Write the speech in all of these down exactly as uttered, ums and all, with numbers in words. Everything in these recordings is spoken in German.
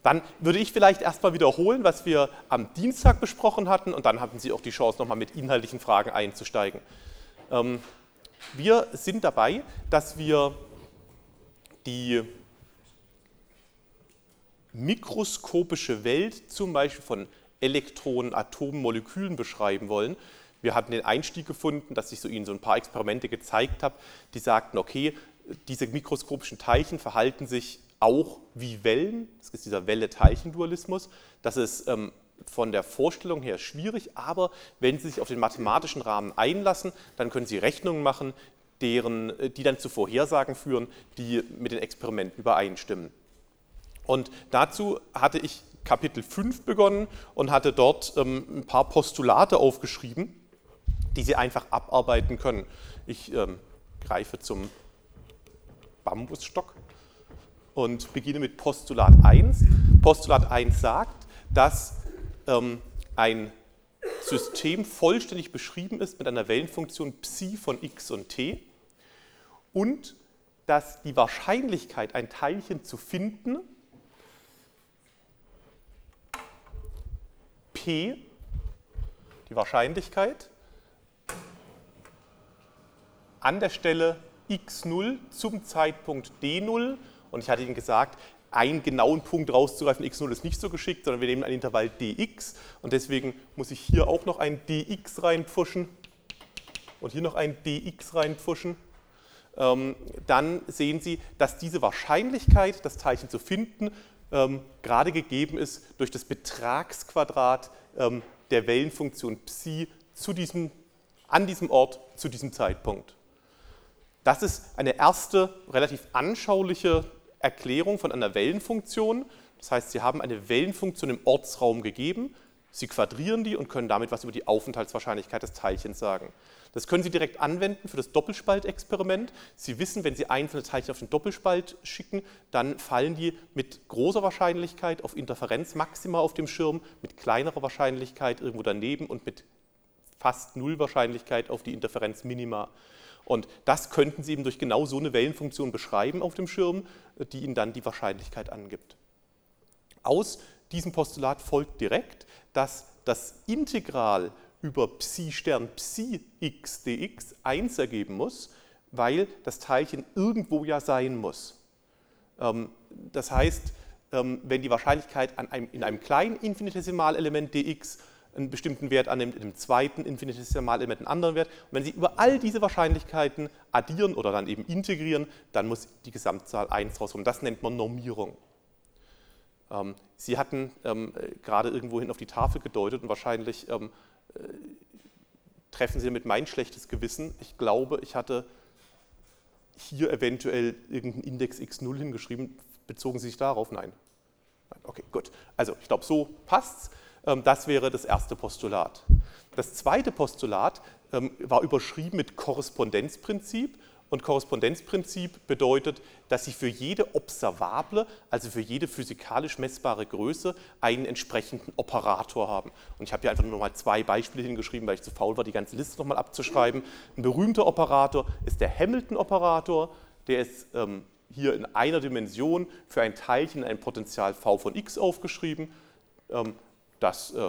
Dann würde ich vielleicht erstmal wiederholen, was wir am Dienstag besprochen hatten, und dann hatten Sie auch die Chance, nochmal mit inhaltlichen Fragen einzusteigen. Ähm, wir sind dabei, dass wir die mikroskopische Welt zum Beispiel von Elektronen, Atomen, Molekülen beschreiben wollen. Wir hatten den Einstieg gefunden, dass ich so Ihnen so ein paar Experimente gezeigt habe, die sagten, okay, diese mikroskopischen Teilchen verhalten sich auch wie Wellen. Das ist dieser Welle-Teilchen-Dualismus. Das ist ähm, von der Vorstellung her schwierig, aber wenn Sie sich auf den mathematischen Rahmen einlassen, dann können Sie Rechnungen machen, deren, die dann zu Vorhersagen führen, die mit den Experimenten übereinstimmen. Und dazu hatte ich Kapitel fünf begonnen und hatte dort ähm, ein paar Postulate aufgeschrieben, die Sie einfach abarbeiten können. Ich ähm, greife zum Bambusstock und beginne mit Postulat eins. Postulat eins sagt, dass ähm, ein System vollständig beschrieben ist mit einer Wellenfunktion Psi von x und t und dass die Wahrscheinlichkeit, ein Teilchen zu finden, P, die Wahrscheinlichkeit, an der Stelle x null zum Zeitpunkt d null, und ich hatte Ihnen gesagt, einen genauen Punkt rauszugreifen, x null ist nicht so geschickt, sondern wir nehmen ein Intervall dx und deswegen muss ich hier auch noch ein dx reinpfuschen und hier noch ein dx reinpfuschen. Ähm, dann sehen Sie, dass diese Wahrscheinlichkeit, das Teilchen zu finden, ähm, gerade gegeben ist durch das Betragsquadrat ähm, der Wellenfunktion Psi zu diesem, an diesem Ort zu diesem Zeitpunkt. Das ist eine erste, relativ anschauliche Erklärung von einer Wellenfunktion. Das heißt, Sie haben eine Wellenfunktion im Ortsraum gegeben, Sie quadrieren die und können damit was über die Aufenthaltswahrscheinlichkeit des Teilchens sagen. Das können Sie direkt anwenden für das Doppelspaltexperiment. Sie wissen, wenn Sie einzelne Teilchen auf den Doppelspalt schicken, dann fallen die mit großer Wahrscheinlichkeit auf Interferenzmaxima auf dem Schirm, mit kleinerer Wahrscheinlichkeit irgendwo daneben und mit fast null Wahrscheinlichkeit auf die Interferenzminima. Und das könnten Sie eben durch genau so eine Wellenfunktion beschreiben auf dem Schirm, die Ihnen dann die Wahrscheinlichkeit angibt. Aus diesem Postulat folgt direkt, dass das Integral über Psi-Stern Psi x dx eins ergeben muss, weil das Teilchen irgendwo ja sein muss. Das heißt, wenn die Wahrscheinlichkeit an einem, in einem kleinen Infinitesimalelement dx einen bestimmten Wert annimmt, in einem zweiten Infinitesimalelement einen anderen Wert. Und wenn Sie über all diese Wahrscheinlichkeiten addieren oder dann eben integrieren, dann muss die Gesamtzahl eins rauskommen. Das nennt man Normierung. Ähm, Sie hatten ähm, gerade irgendwohin auf die Tafel gedeutet und wahrscheinlich ähm, äh, treffen Sie damit mein schlechtes Gewissen. Ich glaube, ich hatte hier eventuell irgendeinen Index x null hingeschrieben. Bezogen Sie sich darauf? Nein. Nein. Okay, gut. Also ich glaube, so passt's. Das wäre das erste Postulat. Das zweite Postulat ähm, war überschrieben mit Korrespondenzprinzip. Und Korrespondenzprinzip bedeutet, dass Sie für jede observable, also für jede physikalisch messbare Größe, einen entsprechenden Operator haben. Und ich habe hier einfach nur noch mal zwei Beispiele hingeschrieben, weil ich zu faul war, die ganze Liste noch mal abzuschreiben. Ein berühmter Operator ist der Hamilton-Operator. Der ist ähm, hier in einer Dimension für ein Teilchen in einem Potential v von x aufgeschrieben. Ähm, Das äh,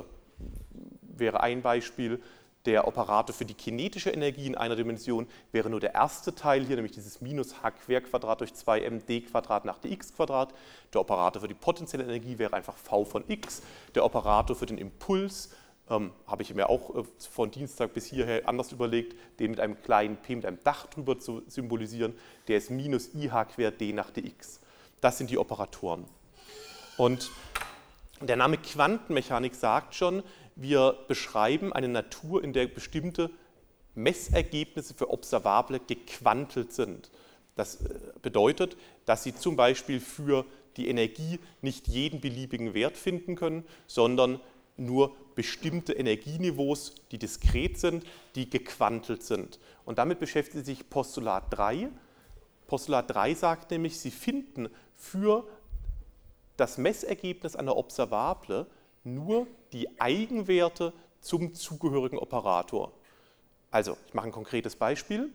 wäre ein Beispiel. Der Operator für die kinetische Energie in einer Dimension wäre nur der erste Teil hier, nämlich dieses minus h Querquadrat durch zwei m d Quadrat nach dx Quadrat. Der Operator für die potenzielle Energie wäre einfach v von x. Der Operator für den Impuls ähm, habe ich mir auch äh, von Dienstag bis hierher anders überlegt, den mit einem kleinen p mit einem Dach drüber zu symbolisieren. Der ist minus i h quer d nach dx. Das sind die Operatoren. Und der Name Quantenmechanik sagt schon, wir beschreiben eine Natur, in der bestimmte Messergebnisse für Observable gequantelt sind. Das bedeutet, dass Sie zum Beispiel für die Energie nicht jeden beliebigen Wert finden können, sondern nur bestimmte Energieniveaus, die diskret sind, die gequantelt sind. Und damit beschäftigt sich Postulat drei. Postulat drei sagt nämlich, Sie finden für das Messergebnis einer Observable nur die Eigenwerte zum zugehörigen Operator. Also, ich mache ein konkretes Beispiel.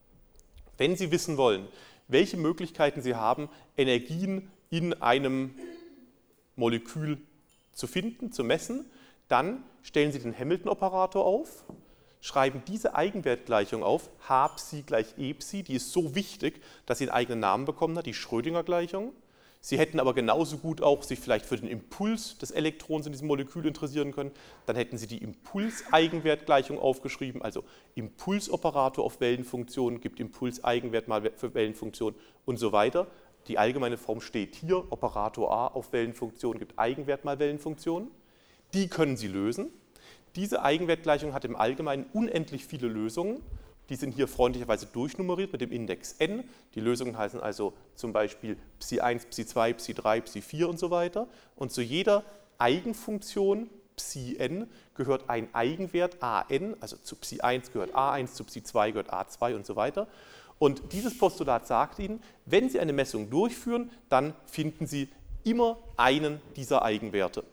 Wenn Sie wissen wollen, welche Möglichkeiten Sie haben, Energien in einem Molekül zu finden, zu messen. Dann stellen Sie den Hamilton-Operator auf, schreiben diese Eigenwertgleichung auf, H Psi gleich E Psi, die ist so wichtig, dass sie einen eigenen Namen bekommen hat, die Schrödinger-Gleichung. Sie hätten aber genauso gut auch sich vielleicht für den Impuls des Elektrons in diesem Molekül interessieren können. Dann hätten Sie die Impulseigenwertgleichung aufgeschrieben, also Impulsoperator auf Wellenfunktion gibt Impulseigenwert mal für Wellenfunktion und so weiter. Die allgemeine Form steht hier, Operator A auf Wellenfunktion gibt Eigenwert mal Wellenfunktion. Die können Sie lösen. Diese Eigenwertgleichung hat im Allgemeinen unendlich viele Lösungen. Die sind hier freundlicherweise durchnummeriert mit dem Index n. Die Lösungen heißen also zum Beispiel Psi eins, Psi zwei, Psi drei, Psi vier und so weiter. Und zu jeder Eigenfunktion Psi n gehört ein Eigenwert A n, also zu Psi eins gehört A eins, zu Psi zwei gehört A zwei und so weiter. Und dieses Postulat sagt Ihnen, wenn Sie eine Messung durchführen, dann finden Sie immer einen dieser Eigenwerte.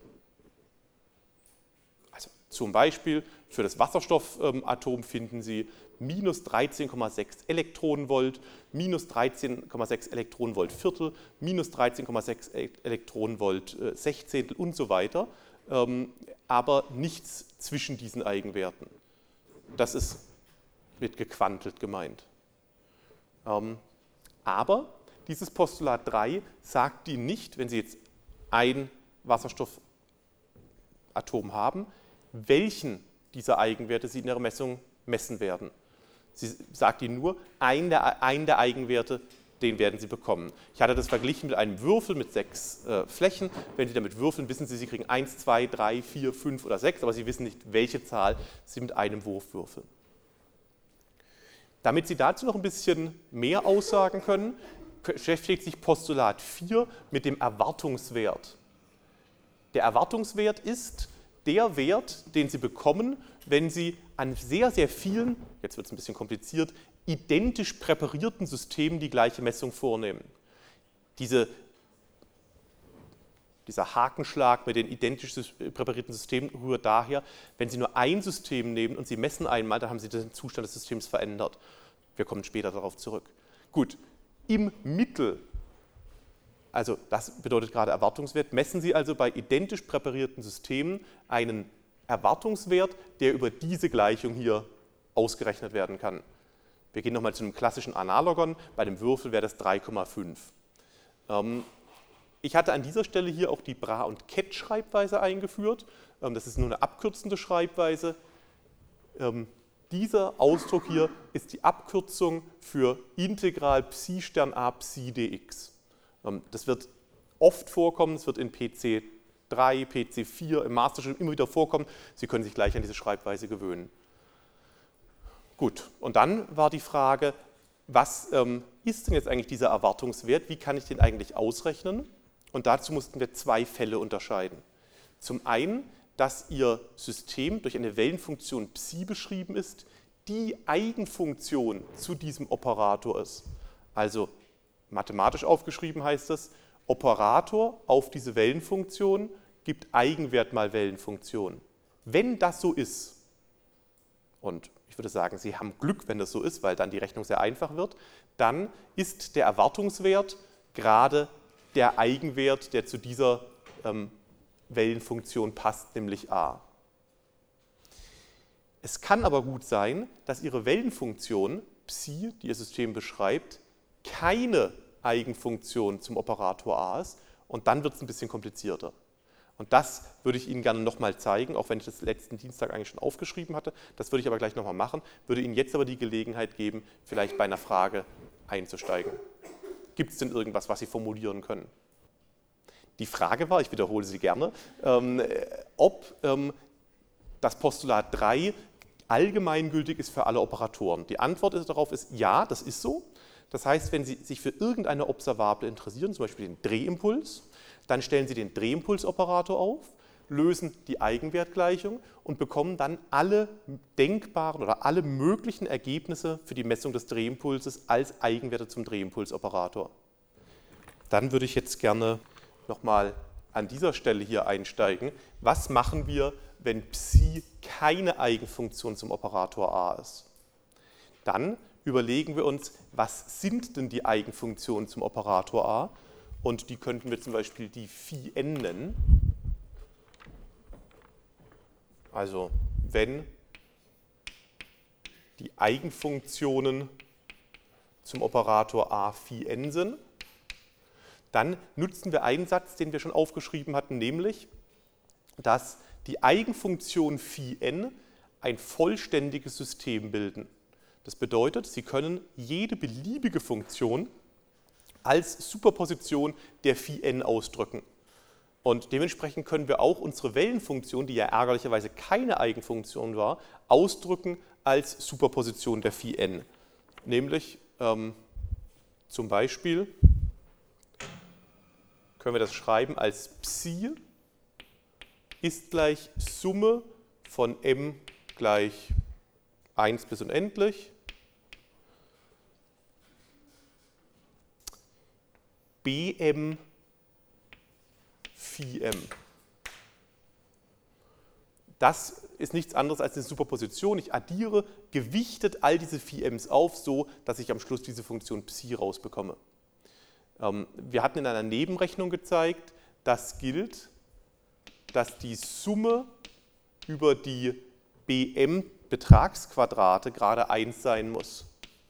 Also zum Beispiel für das Wasserstoffatom finden Sie minus dreizehn Komma sechs Elektronenvolt, minus dreizehn Komma sechs Elektronenvolt Viertel, minus dreizehn Komma sechs Elektronenvolt Sechzehntel und so weiter, aber nichts zwischen diesen Eigenwerten. Das ist mit gequantelt gemeint. Aber dieses Postulat drei sagt Ihnen nicht, wenn Sie jetzt ein Wasserstoffatom haben, welchen dieser Eigenwerte Sie in Ihrer Messung messen werden. Sie sagt Ihnen nur, einen der, einen der Eigenwerte, den werden Sie bekommen. Ich hatte das verglichen mit einem Würfel mit sechs äh, Flächen. Wenn Sie damit würfeln, wissen Sie, Sie kriegen eins, zwei, drei, vier, fünf oder sechs, aber Sie wissen nicht, welche Zahl Sie mit einem Wurf würfeln. Damit Sie dazu noch ein bisschen mehr aussagen können, beschäftigt sich Postulat vier mit dem Erwartungswert. Der Erwartungswert ist der Wert, den Sie bekommen, wenn Sie an sehr, sehr vielen, jetzt wird es ein bisschen kompliziert, identisch präparierten Systemen die gleiche Messung vornehmen. Diese, dieser Hakenschlag mit den identisch präparierten Systemen rührt daher, wenn Sie nur ein System nehmen und Sie messen einmal, dann haben Sie den Zustand des Systems verändert. Wir kommen später darauf zurück. Gut, im Mittel, also das bedeutet gerade Erwartungswert, messen Sie also bei identisch präparierten Systemen einen Erwartungswert, der über diese Gleichung hier ausgerechnet werden kann. Wir gehen nochmal zu einem klassischen Analogon, bei dem Würfel wäre das drei Komma fünf. Ich hatte an dieser Stelle hier auch die Bra- und Ket-Schreibweise eingeführt. Das ist nur eine abkürzende Schreibweise. Dieser Ausdruck hier ist die Abkürzung für Integral Psi Stern a Psi dx. Das wird oft vorkommen, es wird in P C drei, P C vier, im Masterstudien immer wieder vorkommen. Sie können sich gleich an diese Schreibweise gewöhnen. Gut, und dann war die Frage, was ähm, ist denn jetzt eigentlich dieser Erwartungswert? Wie kann ich den eigentlich ausrechnen? Und dazu mussten wir zwei Fälle unterscheiden. Zum einen, dass Ihr System durch eine Wellenfunktion Psi beschrieben ist, die Eigenfunktion zu diesem Operator ist. Also mathematisch aufgeschrieben heißt das, Operator auf diese Wellenfunktion gibt Eigenwert mal Wellenfunktion. Wenn das so ist, und ich würde sagen, Sie haben Glück, wenn das so ist, weil dann die Rechnung sehr einfach wird, dann ist der Erwartungswert gerade der Eigenwert, der zu dieser ähm, Wellenfunktion passt, nämlich a. Es kann aber gut sein, dass Ihre Wellenfunktion, Psi, die Ihr System beschreibt, keine Eigenfunktion zum Operator a ist und dann wird es ein bisschen komplizierter. Und das würde ich Ihnen gerne nochmal zeigen, auch wenn ich das letzten Dienstag eigentlich schon aufgeschrieben hatte. Das würde ich aber gleich nochmal machen, würde Ihnen jetzt aber die Gelegenheit geben, vielleicht bei einer Frage einzusteigen. Gibt es denn irgendwas, was Sie formulieren können? Die Frage war, ich wiederhole sie gerne, ähm, ob ähm, das Postulat drei allgemeingültig ist für alle Operatoren. Die Antwort darauf ist ja, das ist so. Das heißt, wenn Sie sich für irgendeine Observable interessieren, zum Beispiel den Drehimpuls, dann stellen Sie den Drehimpulsoperator auf, lösen die Eigenwertgleichung und bekommen dann alle denkbaren oder alle möglichen Ergebnisse für die Messung des Drehimpulses als Eigenwerte zum Drehimpulsoperator. Dann würde ich jetzt gerne nochmal an dieser Stelle hier einsteigen. Was machen wir, wenn Psi keine Eigenfunktion zum Operator a ist? Dann überlegen wir uns, was sind denn die Eigenfunktionen zum Operator a? und die könnten wir zum Beispiel die Phi n nennen. Also wenn die Eigenfunktionen zum Operator a Phi n sind, dann nutzen wir einen Satz, den wir schon aufgeschrieben hatten, nämlich, dass die Eigenfunktionen Phi n ein vollständiges System bilden. Das bedeutet, Sie können jede beliebige Funktion als Superposition der Phi n ausdrücken. Und dementsprechend können wir auch unsere Wellenfunktion, die ja ärgerlicherweise keine Eigenfunktion war, ausdrücken als Superposition der Phi n. Nämlich ähm, zum Beispiel können wir das schreiben als Psi ist gleich Summe von m gleich eins bis unendlich bm Phi m. Das ist nichts anderes als eine Superposition. Ich addiere gewichtet all diese Phi m's auf, so dass ich am Schluss diese Funktion Psi rausbekomme. Wir hatten in einer Nebenrechnung gezeigt, das gilt, dass die Summe über die Bm-Betragsquadrate gerade eins sein muss.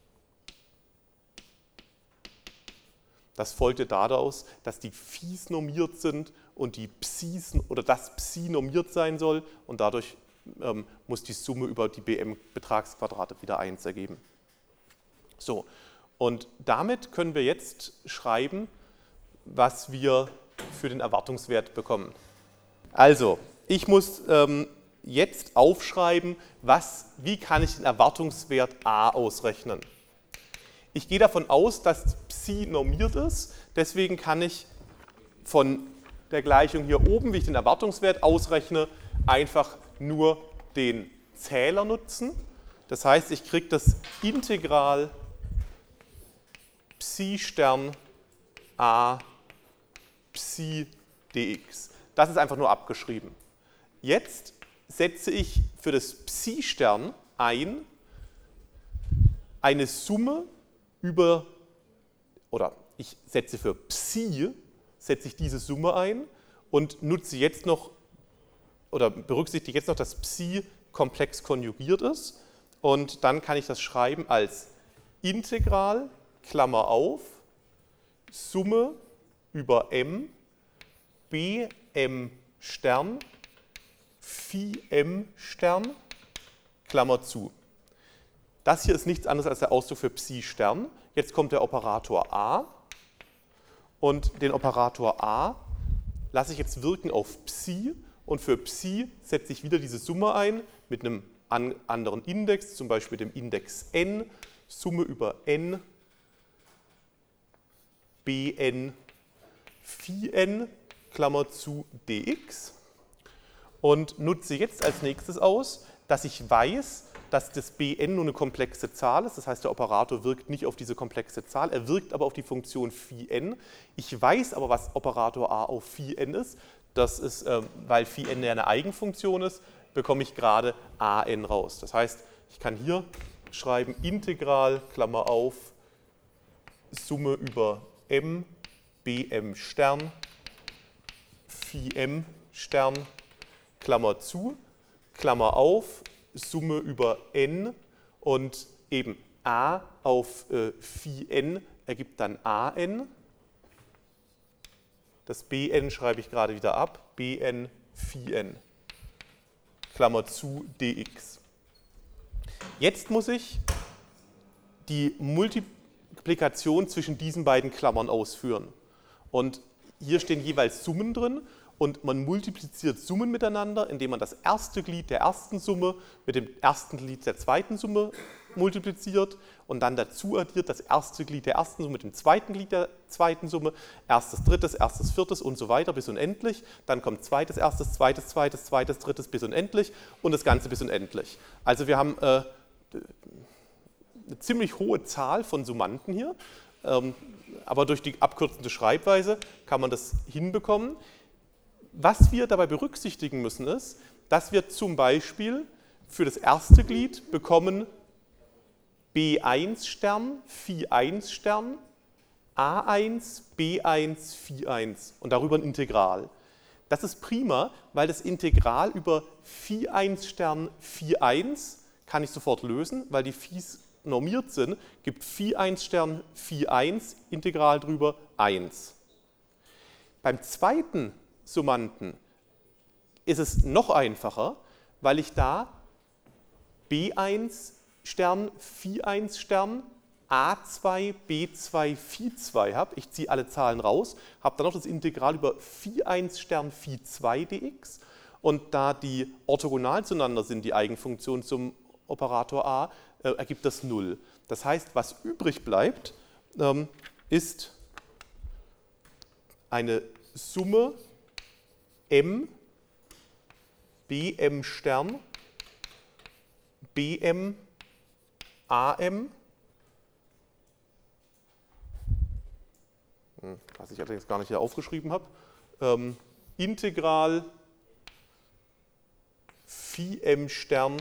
Das folgte daraus, dass die Phis normiert sind und die Psis oder das Psi normiert sein soll und dadurch ähm, muss die Summe über die Bm-Betragsquadrate wieder eins ergeben. So, und damit können wir jetzt schreiben, was wir für den Erwartungswert bekommen. Also, ich muss ähm, jetzt aufschreiben, was, wie kann ich den Erwartungswert a ausrechnen. Ich gehe davon aus, dass Psi normiert ist, deswegen kann ich von der Gleichung hier oben, wie ich den Erwartungswert ausrechne, einfach nur den Zähler nutzen. Das heißt, ich kriege das Integral Psi Stern a Psi dx. Das ist einfach nur abgeschrieben. Jetzt setze ich für das Psi Stern ein eine Summe über, oder ich setze für Psi, setze ich diese Summe ein und nutze jetzt noch, oder berücksichtige jetzt noch, dass Psi komplex konjugiert ist. Und dann kann ich das schreiben als Integral, Klammer auf, Summe über m, bm Stern, Phi m Stern, Klammer zu. Das hier ist nichts anderes als der Ausdruck für Psi Stern. Jetzt kommt der Operator a und den Operator a lasse ich jetzt wirken auf Psi und für Psi setze ich wieder diese Summe ein mit einem anderen Index, zum Beispiel dem Index n, Summe über n, bn Phi n, Klammer zu dx und nutze jetzt als nächstes aus, dass ich weiß, dass das Bn nur eine komplexe Zahl ist, das heißt, der Operator wirkt nicht auf diese komplexe Zahl, er wirkt aber auf die Funktion Phi n. Ich weiß aber, was Operator a auf Phi n ist, das ist, äh, weil Phi n ja eine Eigenfunktion ist, bekomme ich gerade an raus. Das heißt, ich kann hier schreiben Integral, Klammer auf, Summe über m, bm Stern, Phi m Stern, Klammer zu, Klammer auf, Summe über n und eben a auf äh, Phi n ergibt dann an. Das bn schreibe ich gerade wieder ab, bn Phi n, Klammer zu dx. Jetzt muss ich die Multiplikation zwischen diesen beiden Klammern ausführen. Und hier stehen jeweils Summen drin. Und man multipliziert Summen miteinander, indem man das erste Glied der ersten Summe mit dem ersten Glied der zweiten Summe multipliziert und dann dazu addiert das erste Glied der ersten Summe mit dem zweiten Glied der zweiten Summe, erstes, drittes, erstes, viertes und so weiter bis unendlich. Dann kommt zweites, erstes, zweites, zweites, zweites, drittes bis unendlich und das Ganze bis unendlich. Also wir haben äh, eine ziemlich hohe Zahl von Summanden hier, ähm, aber durch die abkürzende Schreibweise kann man das hinbekommen. Was wir dabei berücksichtigen müssen ist, dass wir zum Beispiel für das erste Glied bekommen b eins Stern, Phi eins Stern, a eins, b eins, phi eins und darüber ein Integral. Das ist prima, weil das Integral über phi eins Stern phi eins kann ich sofort lösen, weil die Phis normiert sind, gibt phi eins Stern phi eins Integral drüber eins. Beim zweiten Summanden ist es noch einfacher, weil ich da b eins Stern phi eins Stern a zwei, b zwei, phi zwei habe. Ich ziehe alle Zahlen raus, habe dann noch das Integral über phi eins Stern phi zwei dx. Und da die orthogonal zueinander sind, die Eigenfunktionen zum Operator a, äh, ergibt das null. Das heißt, was übrig bleibt, ähm, ist eine Summe m, bm Stern, bm, am, was ich allerdings gar nicht hier aufgeschrieben habe, ähm, Integral phi m Stern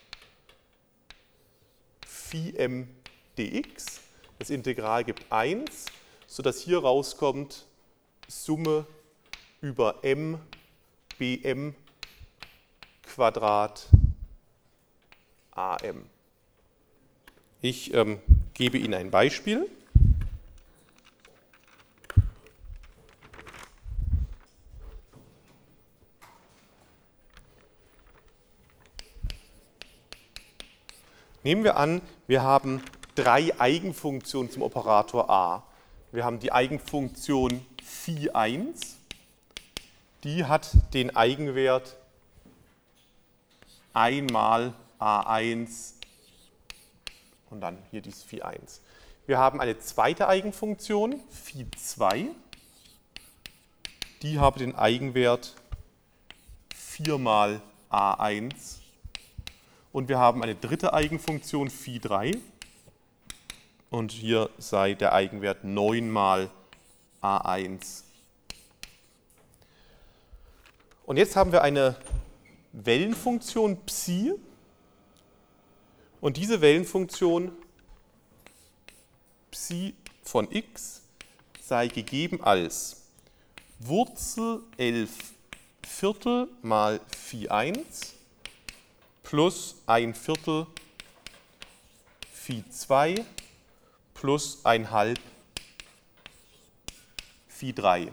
phi m dx. Das Integral gibt eins, sodass hier rauskommt Summe über m bm Quadrat am. Ich ähm, gebe Ihnen ein Beispiel. Nehmen wir an, wir haben drei Eigenfunktionen zum Operator a. Wir haben die Eigenfunktion phi eins, die hat den Eigenwert einmal a eins und dann hier dieses phi eins. Wir haben eine zweite Eigenfunktion, phi zwei, die hat den Eigenwert vier mal a eins. Und wir haben eine dritte Eigenfunktion, phi drei. Und hier sei der Eigenwert neun mal a eins. Und jetzt haben wir eine Wellenfunktion Psi. Und diese Wellenfunktion Psi von x sei gegeben als Wurzel elf Viertel mal phi eins plus ein Viertel phi zwei plus ein halb phi drei.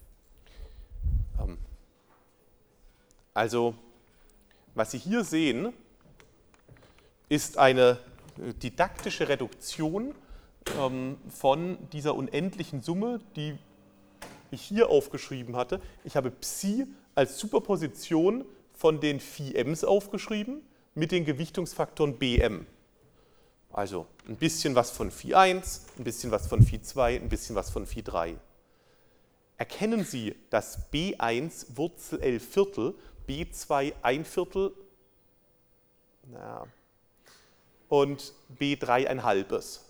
Also, was Sie hier sehen, ist eine didaktische Reduktion von dieser unendlichen Summe, die ich hier aufgeschrieben hatte. Ich habe Psi als Superposition von den phi m's aufgeschrieben mit den Gewichtungsfaktoren bm. Also ein bisschen was von phi eins, ein bisschen was von phi zwei, ein bisschen was von phi drei. Erkennen Sie, dass b eins Wurzel elf Viertel, b zwei ein Viertel na, und b drei ein halbes.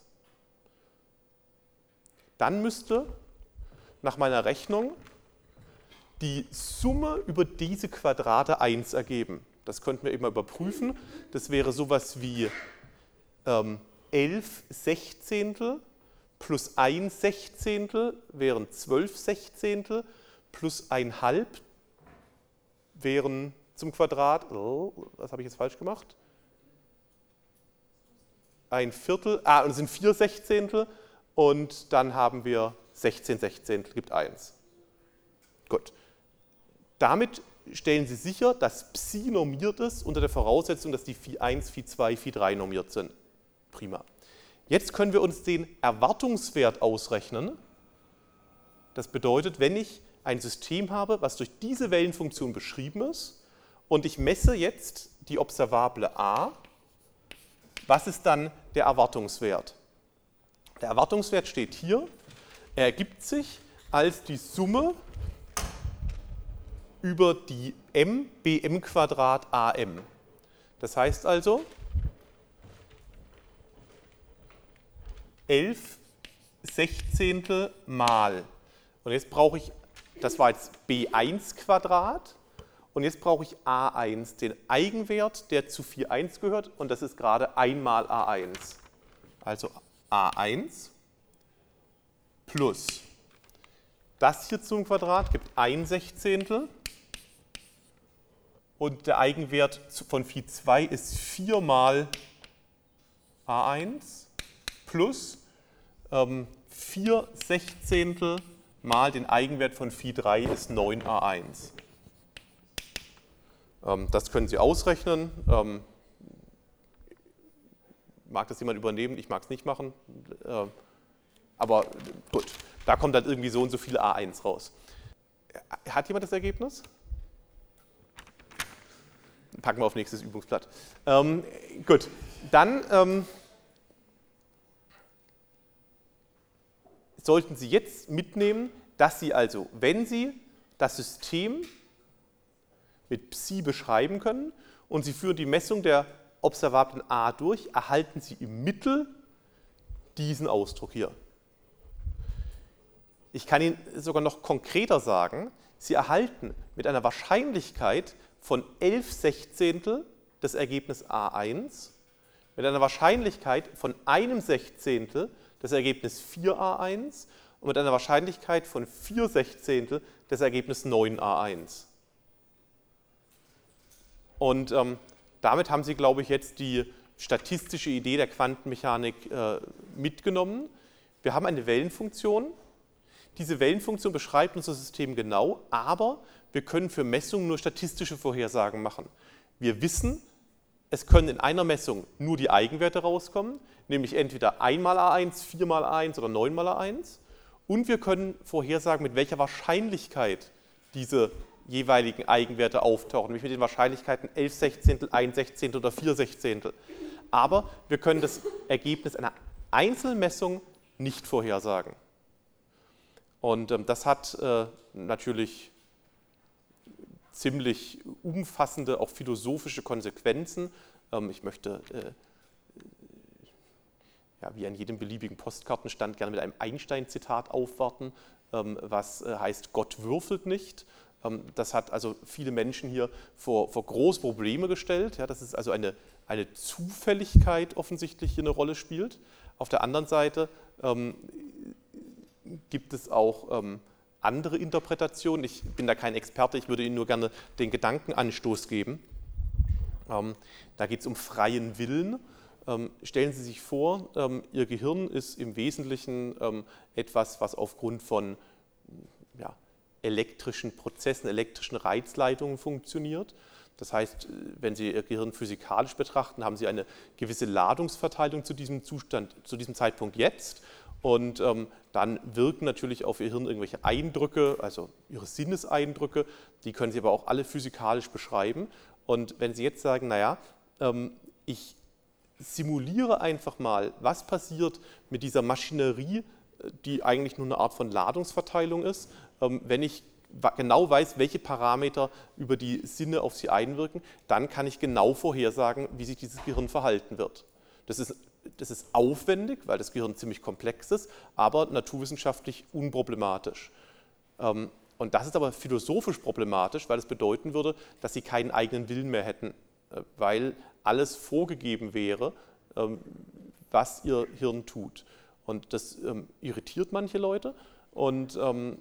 Dann müsste nach meiner Rechnung die Summe über diese Quadrate eins ergeben. Das könnten wir eben mal überprüfen. Das wäre sowas wie ähm, elf Sechzehntel plus ein Sechzehntel wären zwölf Sechzehntel plus ein halb wären zum Quadrat, oh, was habe ich jetzt falsch gemacht? Ein Viertel, ah, und es sind vier Sechzehntel und dann haben wir sechzehn Sechzehntel, gibt eins. Gut. Damit stellen Sie sicher, dass Psi normiert ist unter der Voraussetzung, dass die phi eins, phi zwei, phi drei normiert sind. Prima. Jetzt können wir uns den Erwartungswert ausrechnen. Das bedeutet, wenn ich ein System habe, was durch diese Wellenfunktion beschrieben ist und ich messe jetzt die Observable a, was ist dann der Erwartungswert? Der Erwartungswert steht hier. Er ergibt sich als die Summe über die m bm Quadrat am. Das heißt also elf Sechzehntel mal. Und jetzt brauche ich, das war jetzt b eins Quadrat, und jetzt brauche ich a eins, den Eigenwert, der zu phi eins gehört, und das ist gerade ein mal a eins. Also a eins plus das hier zum Quadrat gibt ein Sechzehntel und der Eigenwert von Phi zwei ist vier mal a eins plus ähm, vier Sechzehntel mal den Eigenwert von Phi drei ist neun a eins. Ähm, das können Sie ausrechnen. Ähm, mag das jemand übernehmen? Ich mag es nicht machen. Äh, aber gut, da kommt dann irgendwie so und so viel a eins raus. Hat jemand das Ergebnis? Packen wir auf nächstes Übungsblatt. Ähm, gut, dann ähm, sollten Sie jetzt mitnehmen, dass Sie also, wenn Sie das System mit Psi beschreiben können und Sie führen die Messung der Observablen a durch, erhalten Sie im Mittel diesen Ausdruck hier. Ich kann Ihnen sogar noch konkreter sagen, Sie erhalten mit einer Wahrscheinlichkeit von elf Sechzehntel das Ergebnis a eins, mit einer Wahrscheinlichkeit von einem Sechzehntel das Ergebnis vier a eins und mit einer Wahrscheinlichkeit von vier Sechzehntel das Ergebnis neun a eins. Und ähm, damit haben Sie, glaube ich, jetzt die statistische Idee der Quantenmechanik äh, mitgenommen. Wir haben eine Wellenfunktion. Diese Wellenfunktion beschreibt unser System genau, aber wir können für Messungen nur statistische Vorhersagen machen. Wir wissen, es können in einer Messung nur die Eigenwerte rauskommen, nämlich entweder einmal a eins, viermal a eins oder neunmal a eins. Und wir können vorhersagen, mit welcher Wahrscheinlichkeit diese jeweiligen Eigenwerte auftauchen, nämlich mit den Wahrscheinlichkeiten elf Sechzehntel, ein Sechzehntel oder vier Sechzehntel. Aber wir können das Ergebnis einer Einzelmessung nicht vorhersagen. Und ähm, das hat äh, natürlich ziemlich umfassende, auch philosophische Konsequenzen. Ähm, ich möchte, äh, ja, wie an jedem beliebigen Postkartenstand, gerne mit einem Einstein-Zitat aufwarten, ähm, was äh, heißt, Gott würfelt nicht. Ähm, das hat also viele Menschen hier vor, vor große Probleme gestellt, ja, dass es also eine, eine Zufälligkeit offensichtlich hier eine Rolle spielt. Auf der anderen Seite ähm, gibt es auch ähm, andere Interpretationen. Ich bin da kein Experte, ich würde Ihnen nur gerne den Gedankenanstoß geben. Ähm, da geht es um freien Willen. Ähm, stellen Sie sich vor, ähm, Ihr Gehirn ist im Wesentlichen ähm, etwas, was aufgrund von ja, elektrischen Prozessen, elektrischen Reizleitungen funktioniert. Das heißt, wenn Sie Ihr Gehirn physikalisch betrachten, haben Sie eine gewisse Ladungsverteilung zu diesem Zustand, zu diesem Zeitpunkt jetzt. Und ähm, dann wirken natürlich auf Ihr Hirn irgendwelche Eindrücke, also Ihre Sinneseindrücke, die können Sie aber auch alle physikalisch beschreiben. Und wenn Sie jetzt sagen, naja, ähm, ich simuliere einfach mal, was passiert mit dieser Maschinerie, die eigentlich nur eine Art von Ladungsverteilung ist, ähm, wenn ich genau weiß, welche Parameter über die Sinne auf sie einwirken, dann kann ich genau vorhersagen, wie sich dieses Gehirn verhalten wird. Das ist Das ist aufwendig, weil das Gehirn ziemlich komplex ist, aber naturwissenschaftlich unproblematisch. Und das ist aber philosophisch problematisch, weil es bedeuten würde, dass Sie keinen eigenen Willen mehr hätten, weil alles vorgegeben wäre, was Ihr Hirn tut. Und das irritiert manche Leute. Und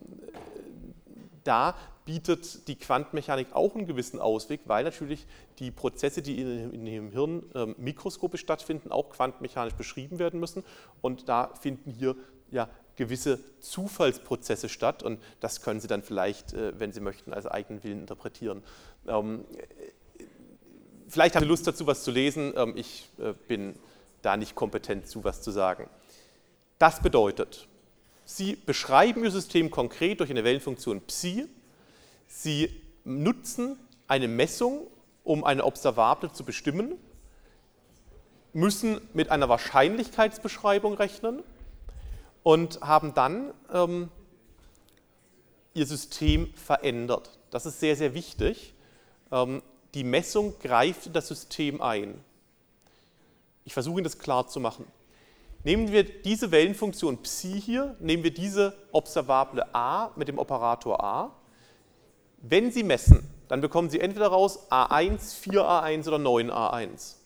da bietet die Quantenmechanik auch einen gewissen Ausweg, weil natürlich die Prozesse, die in Ihrem Hirn ähm, mikroskopisch stattfinden, auch quantenmechanisch beschrieben werden müssen. Und da finden hier ja gewisse Zufallsprozesse statt. Und das können Sie dann vielleicht, äh, wenn Sie möchten, als eigenen Willen interpretieren. Ähm, vielleicht haben Sie Lust dazu, was zu lesen. Ähm, ich äh, bin da nicht kompetent zu, was zu sagen. Das bedeutet, Sie beschreiben Ihr System konkret durch eine Wellenfunktion Psi. Sie nutzen eine Messung, um eine Observable zu bestimmen, müssen mit einer Wahrscheinlichkeitsbeschreibung rechnen und haben dann ähm, Ihr System verändert. Das ist sehr, sehr wichtig. Ähm, die Messung greift in das System ein. Ich versuche Ihnen das klar zu machen. Nehmen wir diese Wellenfunktion Psi hier, nehmen wir diese Observable a mit dem Operator a. Wenn Sie messen, dann bekommen Sie entweder raus a eins, vier a eins oder neun a eins.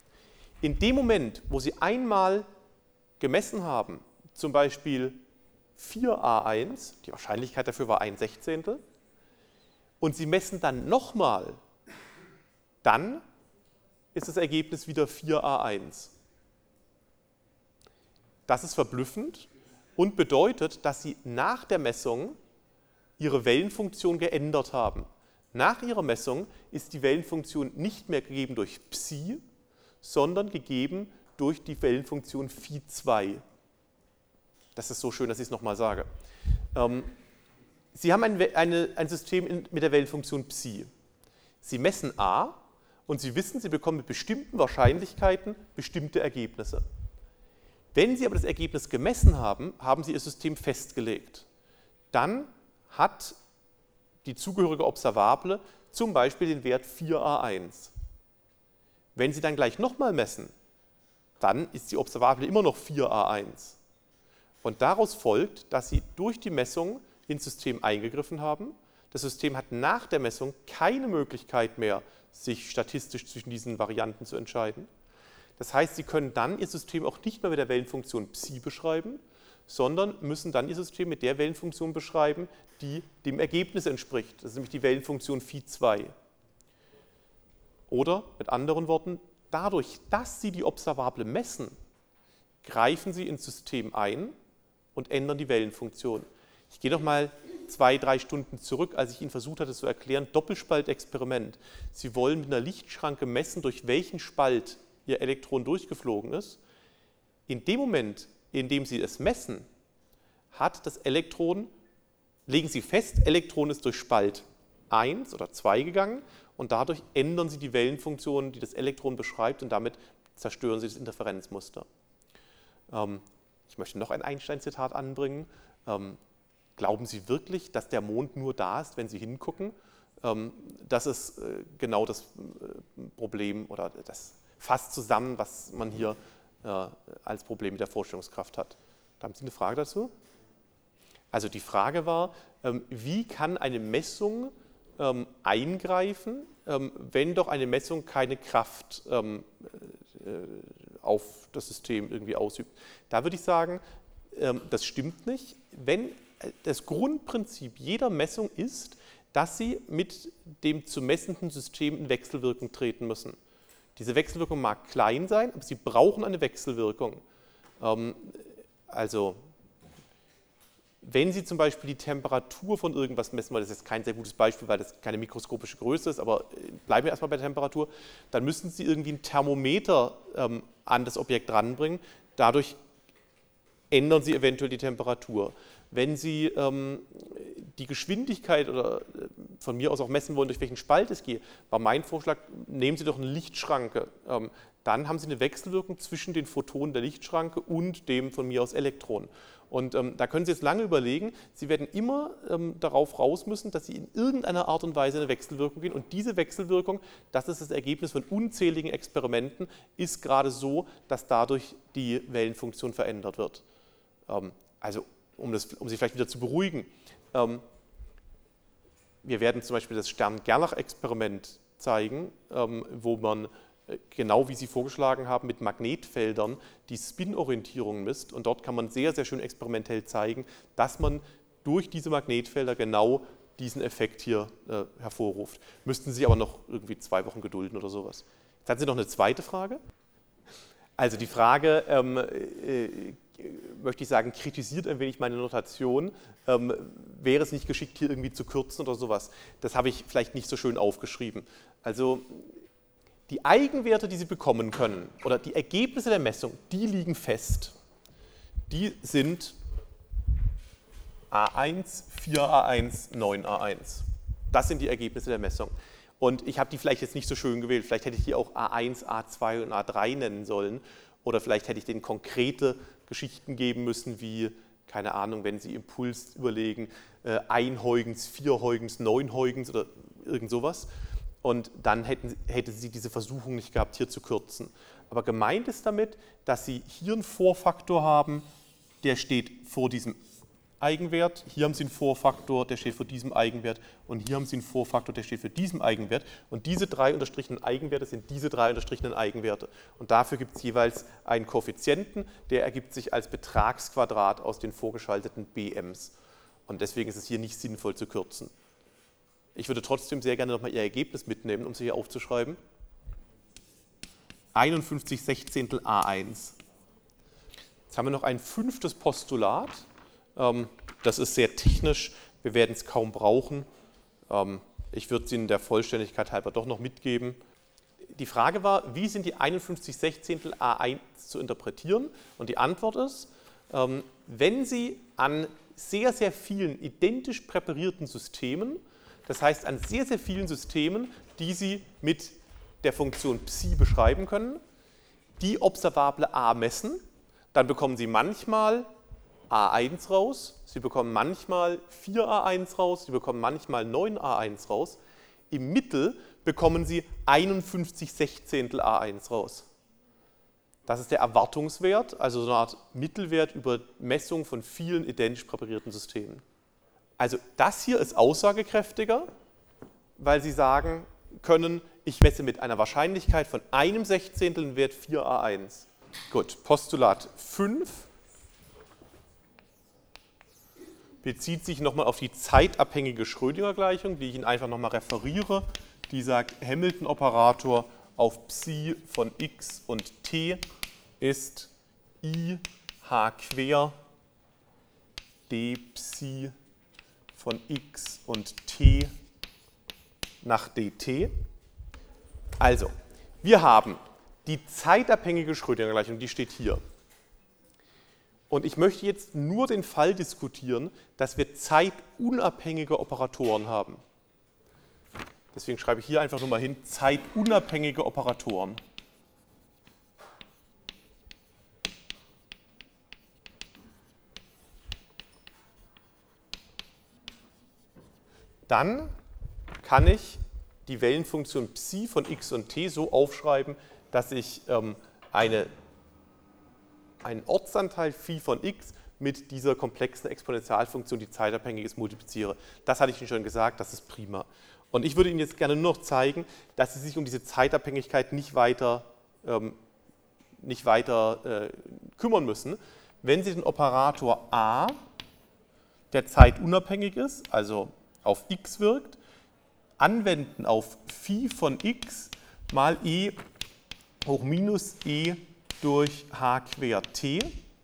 In dem Moment, wo Sie einmal gemessen haben, zum Beispiel vier a eins, die Wahrscheinlichkeit dafür war ein Sechzehntel, und Sie messen dann nochmal, dann ist das Ergebnis wieder vier a eins. Das ist verblüffend und bedeutet, dass Sie nach der Messung Ihre Wellenfunktion geändert haben. Nach Ihrer Messung ist die Wellenfunktion nicht mehr gegeben durch Psi, sondern gegeben durch die Wellenfunktion Phi zwei. Das ist so schön, dass ich es nochmal sage. Ähm, Sie haben ein, eine, ein System in, mit der Wellenfunktion Psi. Sie messen a und Sie wissen, Sie bekommen mit bestimmten Wahrscheinlichkeiten bestimmte Ergebnisse. Wenn Sie aber das Ergebnis gemessen haben, haben Sie Ihr System festgelegt. Dann hat die zugehörige Observable zum Beispiel den Wert vier a eins. Wenn Sie dann gleich nochmal messen, dann ist die Observable immer noch vier a eins. Und daraus folgt, dass Sie durch die Messung ins System eingegriffen haben. Das System hat nach der Messung keine Möglichkeit mehr, sich statistisch zwischen diesen Varianten zu entscheiden. Das heißt, Sie können dann Ihr System auch nicht mehr mit der Wellenfunktion Psi beschreiben, sondern müssen dann Ihr System mit der Wellenfunktion beschreiben, die dem Ergebnis entspricht. Das ist nämlich die Wellenfunktion Phi zwei. Oder mit anderen Worten, dadurch, dass Sie die Observable messen, greifen Sie ins System ein und ändern die Wellenfunktion. Ich gehe noch mal zwei, drei Stunden zurück, als ich Ihnen versucht hatte zu erklären, Doppelspaltexperiment. Sie wollen mit einer Lichtschranke messen, durch welchen Spalt Ihr Elektron durchgeflogen ist. In dem Moment, in dem Sie es messen, hat das Elektron, legen Sie fest, Elektron ist durch Spalt eins oder zwei gegangen und dadurch ändern Sie die Wellenfunktion, die das Elektron beschreibt, und damit zerstören Sie das Interferenzmuster. Ähm, ich möchte noch ein Einstein-Zitat anbringen. Ähm, glauben Sie wirklich, dass der Mond nur da ist, wenn Sie hingucken? Ähm, das ist äh, genau das äh, Problem, oder das fasst zusammen, was man hier äh, als Problem mit der Vorstellungskraft hat. Haben Sie eine Frage dazu? Also die Frage war, ähm, wie kann eine Messung ähm, eingreifen, ähm, wenn doch eine Messung keine Kraft ähm, äh, auf das System irgendwie ausübt? Da würde ich sagen, ähm, das stimmt nicht. Wenn das Grundprinzip jeder Messung ist, dass Sie mit dem zu messenden System in Wechselwirkung treten müssen. Diese Wechselwirkung mag klein sein, aber Sie brauchen eine Wechselwirkung. Ähm, also, wenn Sie zum Beispiel die Temperatur von irgendwas messen, weil das ist kein sehr gutes Beispiel, weil das keine mikroskopische Größe ist, aber bleiben wir erstmal bei der Temperatur, dann müssen Sie irgendwie ein Thermometer ähm, an das Objekt ranbringen. Dadurch ändern Sie eventuell die Temperatur. Wenn Sie ähm, die Geschwindigkeit oder äh, von mir aus auch messen wollen, durch welchen Spalt es geht, war mein Vorschlag, nehmen Sie doch eine Lichtschranke. Ähm, dann haben Sie eine Wechselwirkung zwischen den Photonen der Lichtschranke und dem von mir aus Elektron. Und ähm, da können Sie jetzt lange überlegen, Sie werden immer ähm, darauf raus müssen, dass Sie in irgendeiner Art und Weise eine Wechselwirkung gehen. Und diese Wechselwirkung, das ist das Ergebnis von unzähligen Experimenten, ist gerade so, dass dadurch die Wellenfunktion verändert wird. Ähm, also Um, das, um Sie vielleicht wieder zu beruhigen, ähm, wir werden zum Beispiel das Stern-Gerlach-Experiment zeigen, ähm, wo man, äh, genau wie Sie vorgeschlagen haben, mit Magnetfeldern die Spin-Orientierung misst. Und dort kann man sehr, sehr schön experimentell zeigen, dass man durch diese Magnetfelder genau diesen Effekt hier äh, hervorruft. Müssten Sie aber noch irgendwie zwei Wochen gedulden oder sowas. Jetzt hatten Sie noch eine zweite Frage. Also die Frage, ähm, äh, möchte ich sagen, kritisiert ein wenig meine Notation. Ähm, wäre es nicht geschickt, hier irgendwie zu kürzen oder sowas? Das habe ich vielleicht nicht so schön aufgeschrieben. Also die Eigenwerte, die Sie bekommen können, oder die Ergebnisse der Messung, die liegen fest. Die sind a eins, vier a eins, neun a eins. Das sind die Ergebnisse der Messung. Und ich habe die vielleicht jetzt nicht so schön gewählt. Vielleicht hätte ich die auch a eins, a zwei und a drei nennen sollen. Oder vielleicht hätte ich denen konkrete Geschichten geben müssen, wie, keine Ahnung, wenn Sie Impuls überlegen, äh, einheugens, vierheugens, neunheugens oder irgend sowas. Und dann hätten, hätte sie diese Versuchung nicht gehabt, hier zu kürzen. Aber gemeint ist damit, dass Sie hier einen Vorfaktor haben, der steht vor diesem Eigenwert, hier haben Sie einen Vorfaktor, der steht für diesen Eigenwert und hier haben Sie einen Vorfaktor, der steht für diesen Eigenwert und diese drei unterstrichenen Eigenwerte sind diese drei unterstrichenen Eigenwerte und dafür gibt es jeweils einen Koeffizienten, der ergibt sich als Betragsquadrat aus den vorgeschalteten B Ms und deswegen ist es hier nicht sinnvoll zu kürzen. Ich würde trotzdem sehr gerne nochmal Ihr Ergebnis mitnehmen, um es hier aufzuschreiben. einundfünfzig Sechzehntel A eins. Jetzt haben wir noch ein fünftes Postulat. Das ist sehr technisch, wir werden es kaum brauchen. Ich würde es Ihnen der Vollständigkeit halber doch noch mitgeben. Die Frage war, wie sind die einundfünfzig Sechzehntel A eins zu interpretieren? Und die Antwort ist, wenn Sie an sehr, sehr vielen identisch präparierten Systemen, das heißt an sehr, sehr vielen Systemen, die Sie mit der Funktion Psi beschreiben können, die observable A messen, dann bekommen Sie manchmal A eins raus, Sie bekommen manchmal vier A eins raus, Sie bekommen manchmal neun A eins raus. Im Mittel bekommen Sie einundfünfzig Sechzehntel A eins raus. Das ist der Erwartungswert, also so eine Art Mittelwert über Messung von vielen identisch präparierten Systemen. Also das hier ist aussagekräftiger, weil Sie sagen können, ich messe mit einer Wahrscheinlichkeit von einem Sechzehntel den Wert vier A eins. Gut, Postulat fünf. Bezieht sich nochmal auf die zeitabhängige Schrödinger-Gleichung, die ich Ihnen einfach nochmal referiere. Die sagt, Hamilton-Operator auf Psi von x und t ist I h quer d Psi von x und t nach dt. Also, wir haben die zeitabhängige Schrödinger-Gleichung, die steht hier. Und ich möchte jetzt nur den Fall diskutieren, dass wir zeitunabhängige Operatoren haben. Deswegen schreibe ich hier einfach nur mal hin, zeitunabhängige Operatoren. Dann kann ich die Wellenfunktion Psi von x und t so aufschreiben, dass ich ähm, eine einen Ortsanteil Phi von x mit dieser komplexen Exponentialfunktion, die zeitabhängig ist, multipliziere. Das hatte ich Ihnen schon gesagt, das ist prima. Und ich würde Ihnen jetzt gerne nur noch zeigen, dass Sie sich um diese Zeitabhängigkeit nicht weiter, ähm, nicht weiter äh, kümmern müssen. Wenn Sie den Operator a, der zeitunabhängig ist, also auf x wirkt, anwenden auf Phi von x mal e hoch minus e durch h quer t,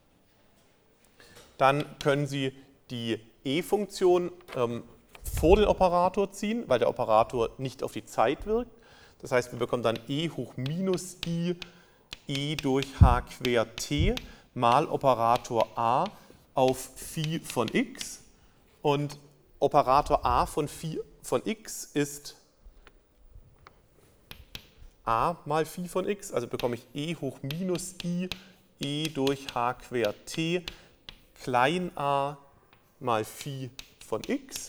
dann können Sie die e-Funktion ähm, vor den Operator ziehen, weil der Operator nicht auf die Zeit wirkt. Das heißt, wir bekommen dann e hoch minus i e durch h quer t mal Operator a auf Phi von x. Und Operator a von Phi von x ist a mal Phi von x, also bekomme ich e hoch minus i e durch h quer t klein a mal Phi von x.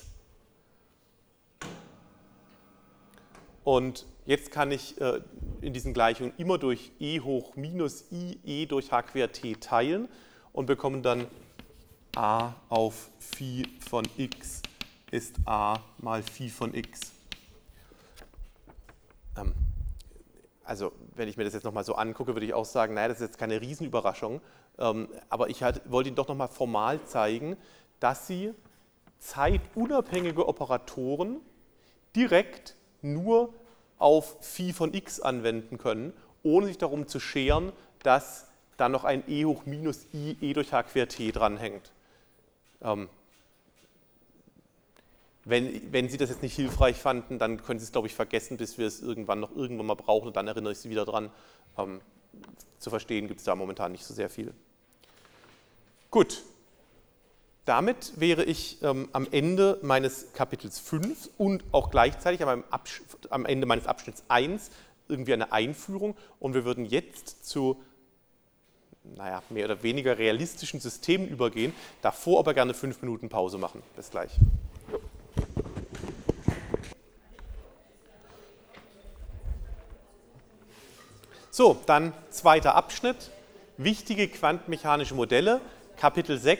Und jetzt kann ich äh, in diesen Gleichungen immer durch e hoch minus i e durch h quer t teilen und bekomme dann a auf Phi von x ist a mal Phi von x. Ähm, Also wenn ich mir das jetzt nochmal so angucke, würde ich auch sagen, naja, das ist jetzt keine Riesenüberraschung, ähm, aber ich halt, wollte Ihnen doch nochmal formal zeigen, dass Sie zeitunabhängige Operatoren direkt nur auf Phi von x anwenden können, ohne sich darum zu scheren, dass da noch ein e hoch minus i e durch h quer t dranhängt. Ähm, Wenn, wenn Sie das jetzt nicht hilfreich fanden, dann können Sie es, glaube ich, vergessen, bis wir es irgendwann noch irgendwann mal brauchen und dann erinnere ich Sie wieder dran. Ähm, zu verstehen gibt es da momentan nicht so sehr viel. Gut, damit wäre ich ähm, am Ende meines Kapitels fünf und auch gleichzeitig am, am Ende meines Abschnitts eins irgendwie eine Einführung und wir würden jetzt zu naja, mehr oder weniger realistischen Systemen übergehen, davor aber gerne fünf Minuten Pause machen. Bis gleich. So, dann zweiter Abschnitt, wichtige quantenmechanische Modelle, Kapitel sechs,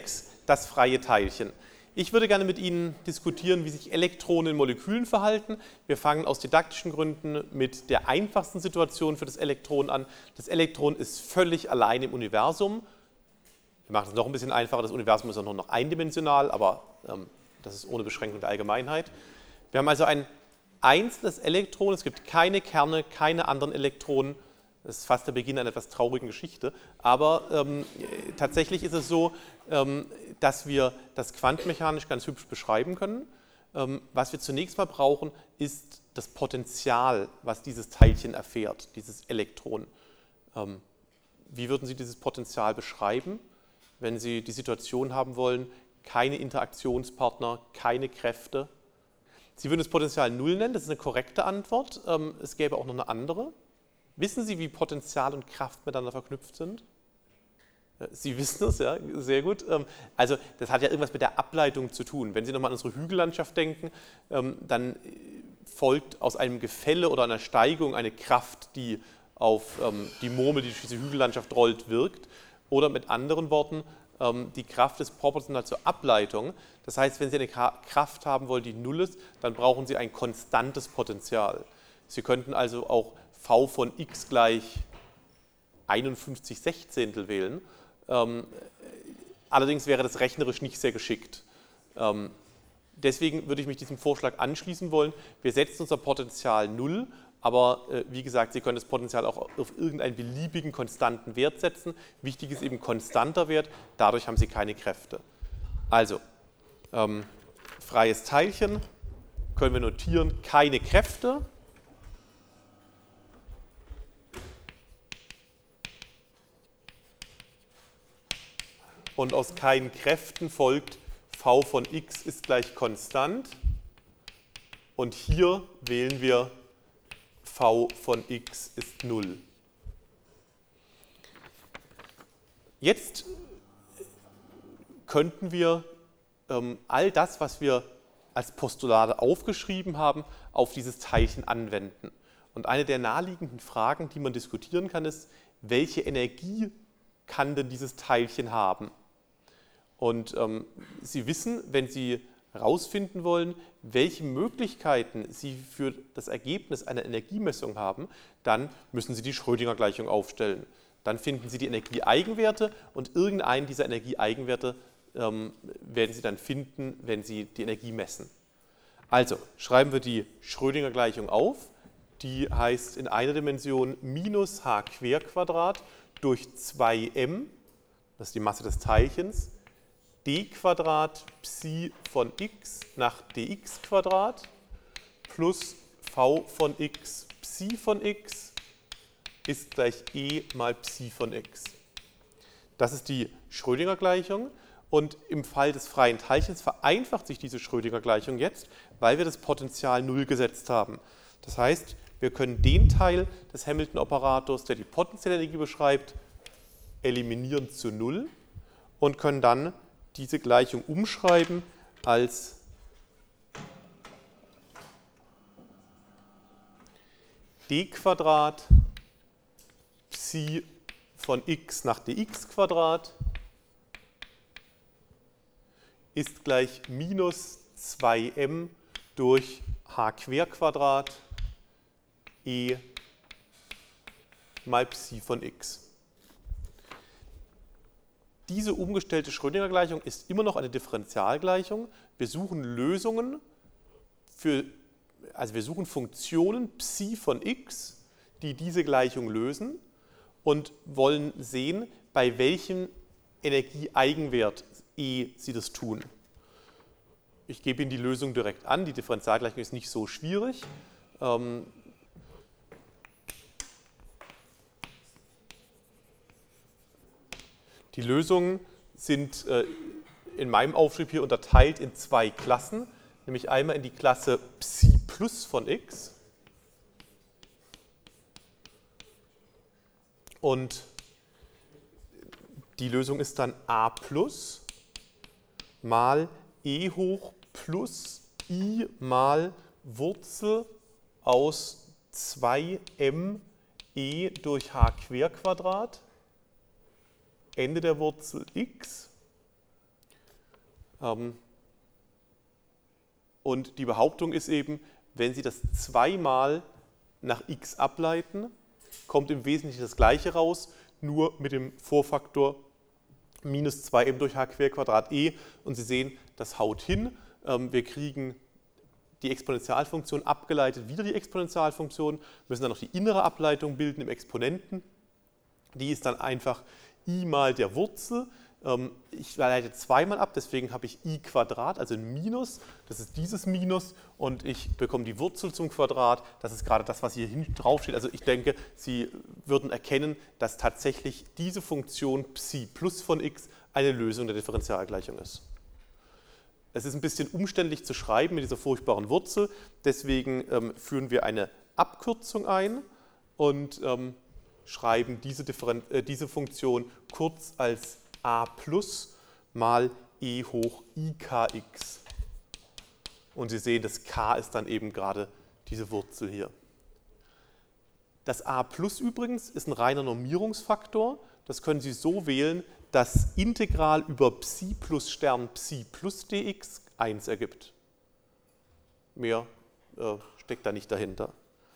das freie Teilchen. Ich würde gerne mit Ihnen diskutieren, wie sich Elektronen in Molekülen verhalten. Wir fangen aus didaktischen Gründen mit der einfachsten Situation für das Elektron an. Das Elektron ist völlig allein im Universum. Wir machen es noch ein bisschen einfacher, das Universum ist auch nur noch eindimensional, aber ähm, das ist ohne Beschränkung der Allgemeinheit. Wir haben also ein einzelnes Elektron, es gibt keine Kerne, keine anderen Elektronen. Das ist fast der Beginn einer etwas traurigen Geschichte, aber ähm, tatsächlich ist es so, ähm, dass wir das quantenmechanisch ganz hübsch beschreiben können. Ähm, was wir zunächst mal brauchen, ist das Potential, was dieses Teilchen erfährt, dieses Elektron. Ähm, wie würden Sie dieses Potential beschreiben, wenn Sie die Situation haben wollen, keine Interaktionspartner, keine Kräfte? Sie würden das Potential null nennen, das ist eine korrekte Antwort. Ähm, es gäbe auch noch eine andere. Wissen Sie, wie Potential und Kraft miteinander verknüpft sind? Sie wissen es, ja, sehr gut. Also das hat ja irgendwas mit der Ableitung zu tun. Wenn Sie nochmal an unsere Hügellandschaft denken, dann folgt aus einem Gefälle oder einer Steigung eine Kraft, die auf die Murmel, die durch diese Hügellandschaft rollt, wirkt. Oder mit anderen Worten, die Kraft ist proportional zur Ableitung. Das heißt, wenn Sie eine Kraft haben wollen, die null ist, dann brauchen Sie ein konstantes Potential. Sie könnten also auch v von x gleich einundfünfzig Sechzehntel wählen. Ähm, allerdings wäre das rechnerisch nicht sehr geschickt. Ähm, deswegen würde ich mich diesem Vorschlag anschließen wollen. Wir setzen unser Potential null, aber äh, wie gesagt, Sie können das Potential auch auf irgendeinen beliebigen konstanten Wert setzen. Wichtig ist eben konstanter Wert, dadurch haben Sie keine Kräfte. Also, ähm, freies Teilchen können wir notieren, keine Kräfte. Und aus keinen Kräften folgt, v von x ist gleich konstant. Und hier wählen wir, v von x ist null. Jetzt könnten wir ähm, all das, was wir als Postulate aufgeschrieben haben, auf dieses Teilchen anwenden. Und eine der naheliegenden Fragen, die man diskutieren kann, ist, welche Energie kann denn dieses Teilchen haben? Und ähm, Sie wissen, wenn Sie herausfinden wollen, welche Möglichkeiten Sie für das Ergebnis einer Energiemessung haben, dann müssen Sie die Schrödinger-Gleichung aufstellen. Dann finden Sie die Energieeigenwerte und irgendeinen dieser Energieeigenwerte ähm, werden Sie dann finden, wenn Sie die Energie messen. Also schreiben wir die Schrödinger-Gleichung auf. Die heißt in einer Dimension minus h Querquadrat durch zwei m, das ist die Masse des Teilchens, d Quadrat Psi von x nach dx Quadrat plus v von x Psi von x ist gleich e mal Psi von x. Das ist die Schrödinger-Gleichung und im Fall des freien Teilchens vereinfacht sich diese Schrödinger-Gleichung jetzt, weil wir das Potential null gesetzt haben. Das heißt, wir können den Teil des Hamilton-Operators, der die potenzielle Energie beschreibt, eliminieren zu null und können dann diese Gleichung umschreiben als d Quadrat Psi von x nach dx Quadrat ist gleich minus zwei m durch h Querquadrat e mal Psi von x. Diese umgestellte Schrödinger-Gleichung ist immer noch eine Differentialgleichung. Wir suchen Lösungen für, also wir suchen Funktionen Psi von x, die diese Gleichung lösen und wollen sehen, bei welchem Energieeigenwert E sie das tun. Ich gebe Ihnen die Lösung direkt an. Die Differentialgleichung ist nicht so schwierig. Ähm, Die Lösungen sind äh, in meinem Aufschrieb hier unterteilt in zwei Klassen, nämlich einmal in die Klasse Psi plus von x und die Lösung ist dann a plus mal e hoch plus i mal Wurzel aus zwei m e durch h Querquadrat Ende der Wurzel x Und die Behauptung ist eben, wenn Sie das zweimal nach x ableiten, kommt im Wesentlichen das Gleiche raus, nur mit dem Vorfaktor minus zwei m durch h Querquadrat e. Und Sie sehen, das haut hin. Wir kriegen die Exponentialfunktion abgeleitet, wieder die Exponentialfunktion, müssen dann noch die innere Ableitung bilden im Exponenten. Die ist dann einfach i mal der Wurzel. Ich leite zweimal ab, deswegen habe ich i Quadrat, also ein Minus. Das ist dieses Minus und ich bekomme die Wurzel zum Quadrat. Das ist gerade das, was hier hinten drauf steht. Also ich denke, Sie würden erkennen, dass tatsächlich diese Funktion Psi plus von x eine Lösung der Differentialgleichung ist. Es ist ein bisschen umständlich zu schreiben mit dieser furchtbaren Wurzel, deswegen ähm, führen wir eine Abkürzung ein und ähm, schreiben diese, Differen äh, diese Funktion kurz als a plus mal e hoch I K x. Und Sie sehen, das k ist dann eben gerade diese Wurzel hier. Das a plus übrigens ist ein reiner Normierungsfaktor. Das können Sie so wählen, dass Integral über Psi plus Stern Psi plus dx eins ergibt. Mehr äh, steckt da nicht dahinter.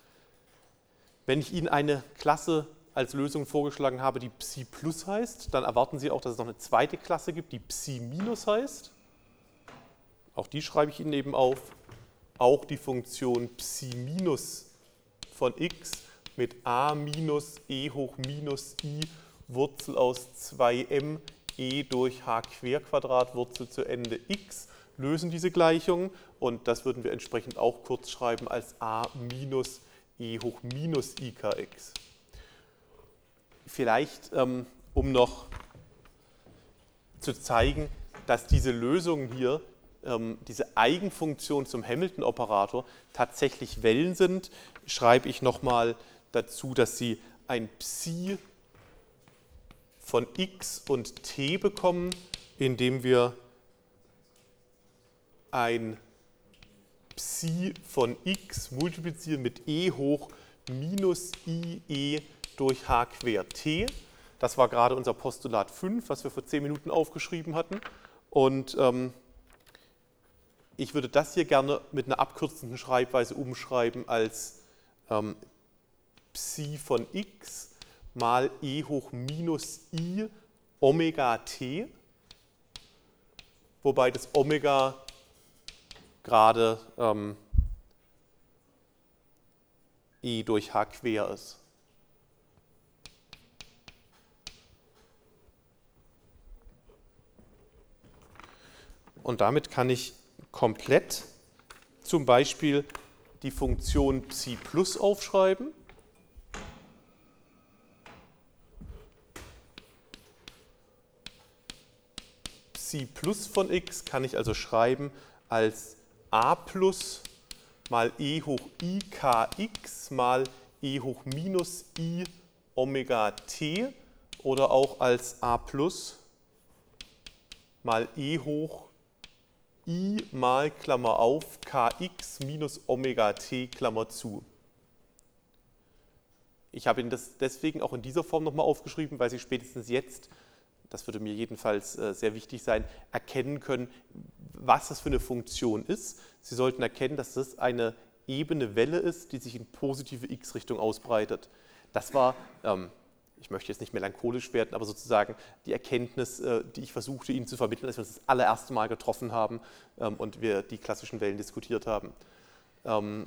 Wenn ich Ihnen eine Klasse als Lösung vorgeschlagen habe, die Psi plus heißt, dann erwarten Sie auch, dass es noch eine zweite Klasse gibt, die Psi minus heißt. Auch die schreibe ich Ihnen eben auf. Auch die Funktion Psi minus von x mit a minus e hoch minus i Wurzel aus zwei m e durch h Querquadrat Wurzel zu Ende x lösen diese Gleichung und das würden wir entsprechend auch kurz schreiben als a minus e hoch minus I K x. Vielleicht, ähm, um noch zu zeigen, dass diese Lösungen hier, ähm, diese Eigenfunktion zum Hamilton-Operator tatsächlich Wellen sind, schreibe ich nochmal dazu, dass Sie ein Psi von x und t bekommen, indem wir ein Psi von x multiplizieren mit e hoch minus I e durch h quer t. Das war gerade unser Postulat fünf, was wir vor zehn Minuten aufgeschrieben hatten. Und ähm, ich würde das hier gerne mit einer abkürzenden Schreibweise umschreiben als ähm, Psi von x mal e hoch minus i Omega t, wobei das Omega gerade ähm, e durch h quer ist. Und damit kann ich komplett zum Beispiel die Funktion Psi plus aufschreiben. Psi plus von x kann ich also schreiben als a plus mal e hoch I K x mal e hoch minus i Omega t oder auch als a plus mal e hoch i mal Klammer auf kx minus Omega t Klammer zu. Ich habe Ihnen das deswegen auch in dieser Form nochmal aufgeschrieben, weil Sie spätestens jetzt, das würde mir jedenfalls sehr wichtig sein, erkennen können, was das für eine Funktion ist. Sie sollten erkennen, dass das eine ebene Welle ist, die sich in positive x-Richtung ausbreitet. Das war, ähm, ich möchte jetzt nicht melancholisch werden, aber sozusagen die Erkenntnis, äh, die ich versuchte Ihnen zu vermitteln, als wir uns das allererste Mal getroffen haben ähm, und wir die klassischen Wellen diskutiert haben. Ähm,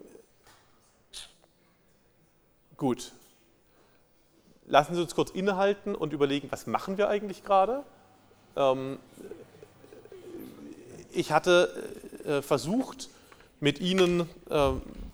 gut. Lassen Sie uns kurz innehalten und überlegen, was machen wir eigentlich gerade? Ähm, ich hatte äh, versucht, mit Ihnen äh,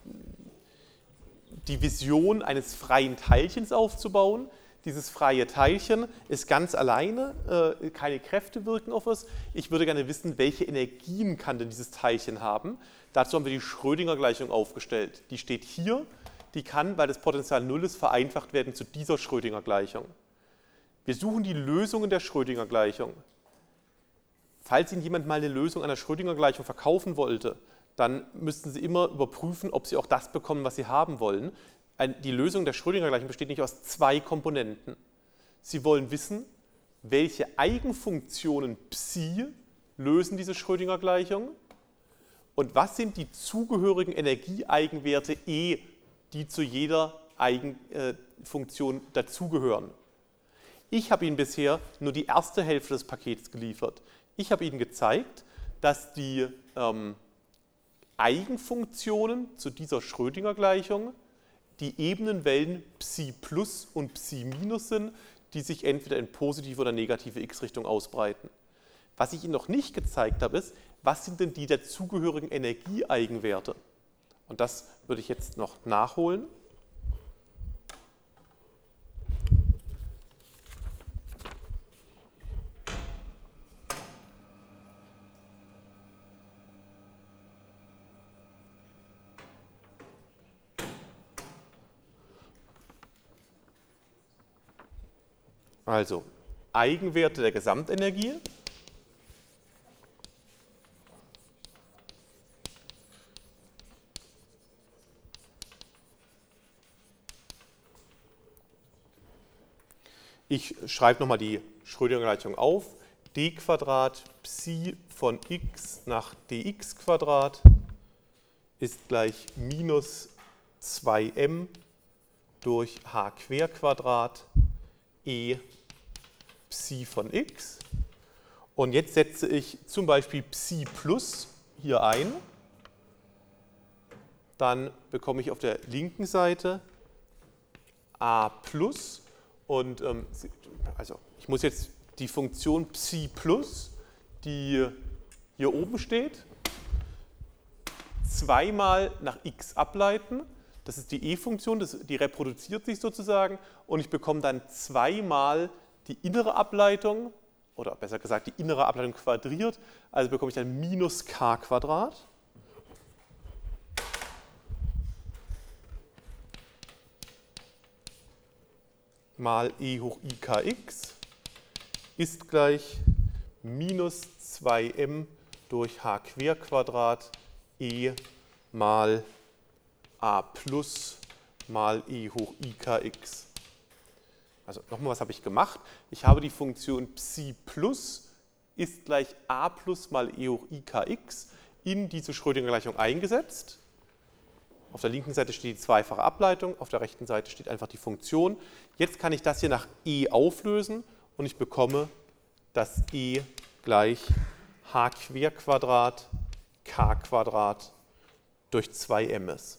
die Vision eines freien Teilchens aufzubauen. Dieses freie Teilchen ist ganz alleine, äh, keine Kräfte wirken auf es. Ich würde gerne wissen, welche Energien kann denn dieses Teilchen haben. Dazu haben wir die Schrödinger-Gleichung aufgestellt. Die steht hier. Die kann, weil das Potential null ist, vereinfacht werden zu dieser Schrödinger-Gleichung. Wir suchen die Lösungen der Schrödinger-Gleichung. Falls Ihnen jemand mal eine Lösung einer Schrödinger-Gleichung verkaufen wollte, dann müssten Sie immer überprüfen, ob Sie auch das bekommen, was Sie haben wollen. Die Lösung der Schrödinger-Gleichung besteht nicht aus zwei Komponenten. Sie wollen wissen, welche Eigenfunktionen Psi lösen diese Schrödinger-Gleichung. Und was sind die zugehörigen Energieeigenwerte E, die zu jeder Eigenfunktion dazugehören? Ich habe Ihnen bisher nur die erste Hälfte des Pakets geliefert. Ich habe Ihnen gezeigt, dass die ähm, Eigenfunktionen zu dieser Schrödinger-Gleichung die Ebenenwellen Psi plus und Psi minus sind, die sich entweder in positive oder negative x-Richtung ausbreiten. Was ich Ihnen noch nicht gezeigt habe, ist, was sind denn die dazugehörigen Energieeigenwerte? Und das würde ich jetzt noch nachholen. Also Eigenwerte der Gesamtenergie Ich schreibe nochmal die Schrödinger-Gleichung auf. D Quadrat Psi von x nach dx Quadrat ist gleich minus zwei m durch h Quer Quadrat e Psi von x. Und jetzt setze ich zum Beispiel Psi plus hier ein. Dann bekomme ich auf der linken Seite a plus. Und ähm, also ich muss jetzt die Funktion Psi plus, die hier oben steht, zweimal nach x ableiten. Das ist die e-Funktion, die reproduziert sich sozusagen. Und ich bekomme dann zweimal die innere Ableitung, oder besser gesagt die innere Ableitung quadriert. Also bekomme ich dann minus k Quadrat. Mal e hoch i kx ist gleich minus zwei m durch h Quer Quadrat e mal a plus mal e hoch i kx. Also nochmal, was habe ich gemacht? Ich habe die Funktion Psi plus ist gleich a plus mal e hoch i kx in diese Schrödinger-Gleichung eingesetzt. Auf der linken Seite steht die zweifache Ableitung, auf der rechten Seite steht einfach die Funktion. Jetzt kann ich das hier nach e auflösen und ich bekomme, dass e gleich h Quer Quadrat k Quadrat durch zwei m ist.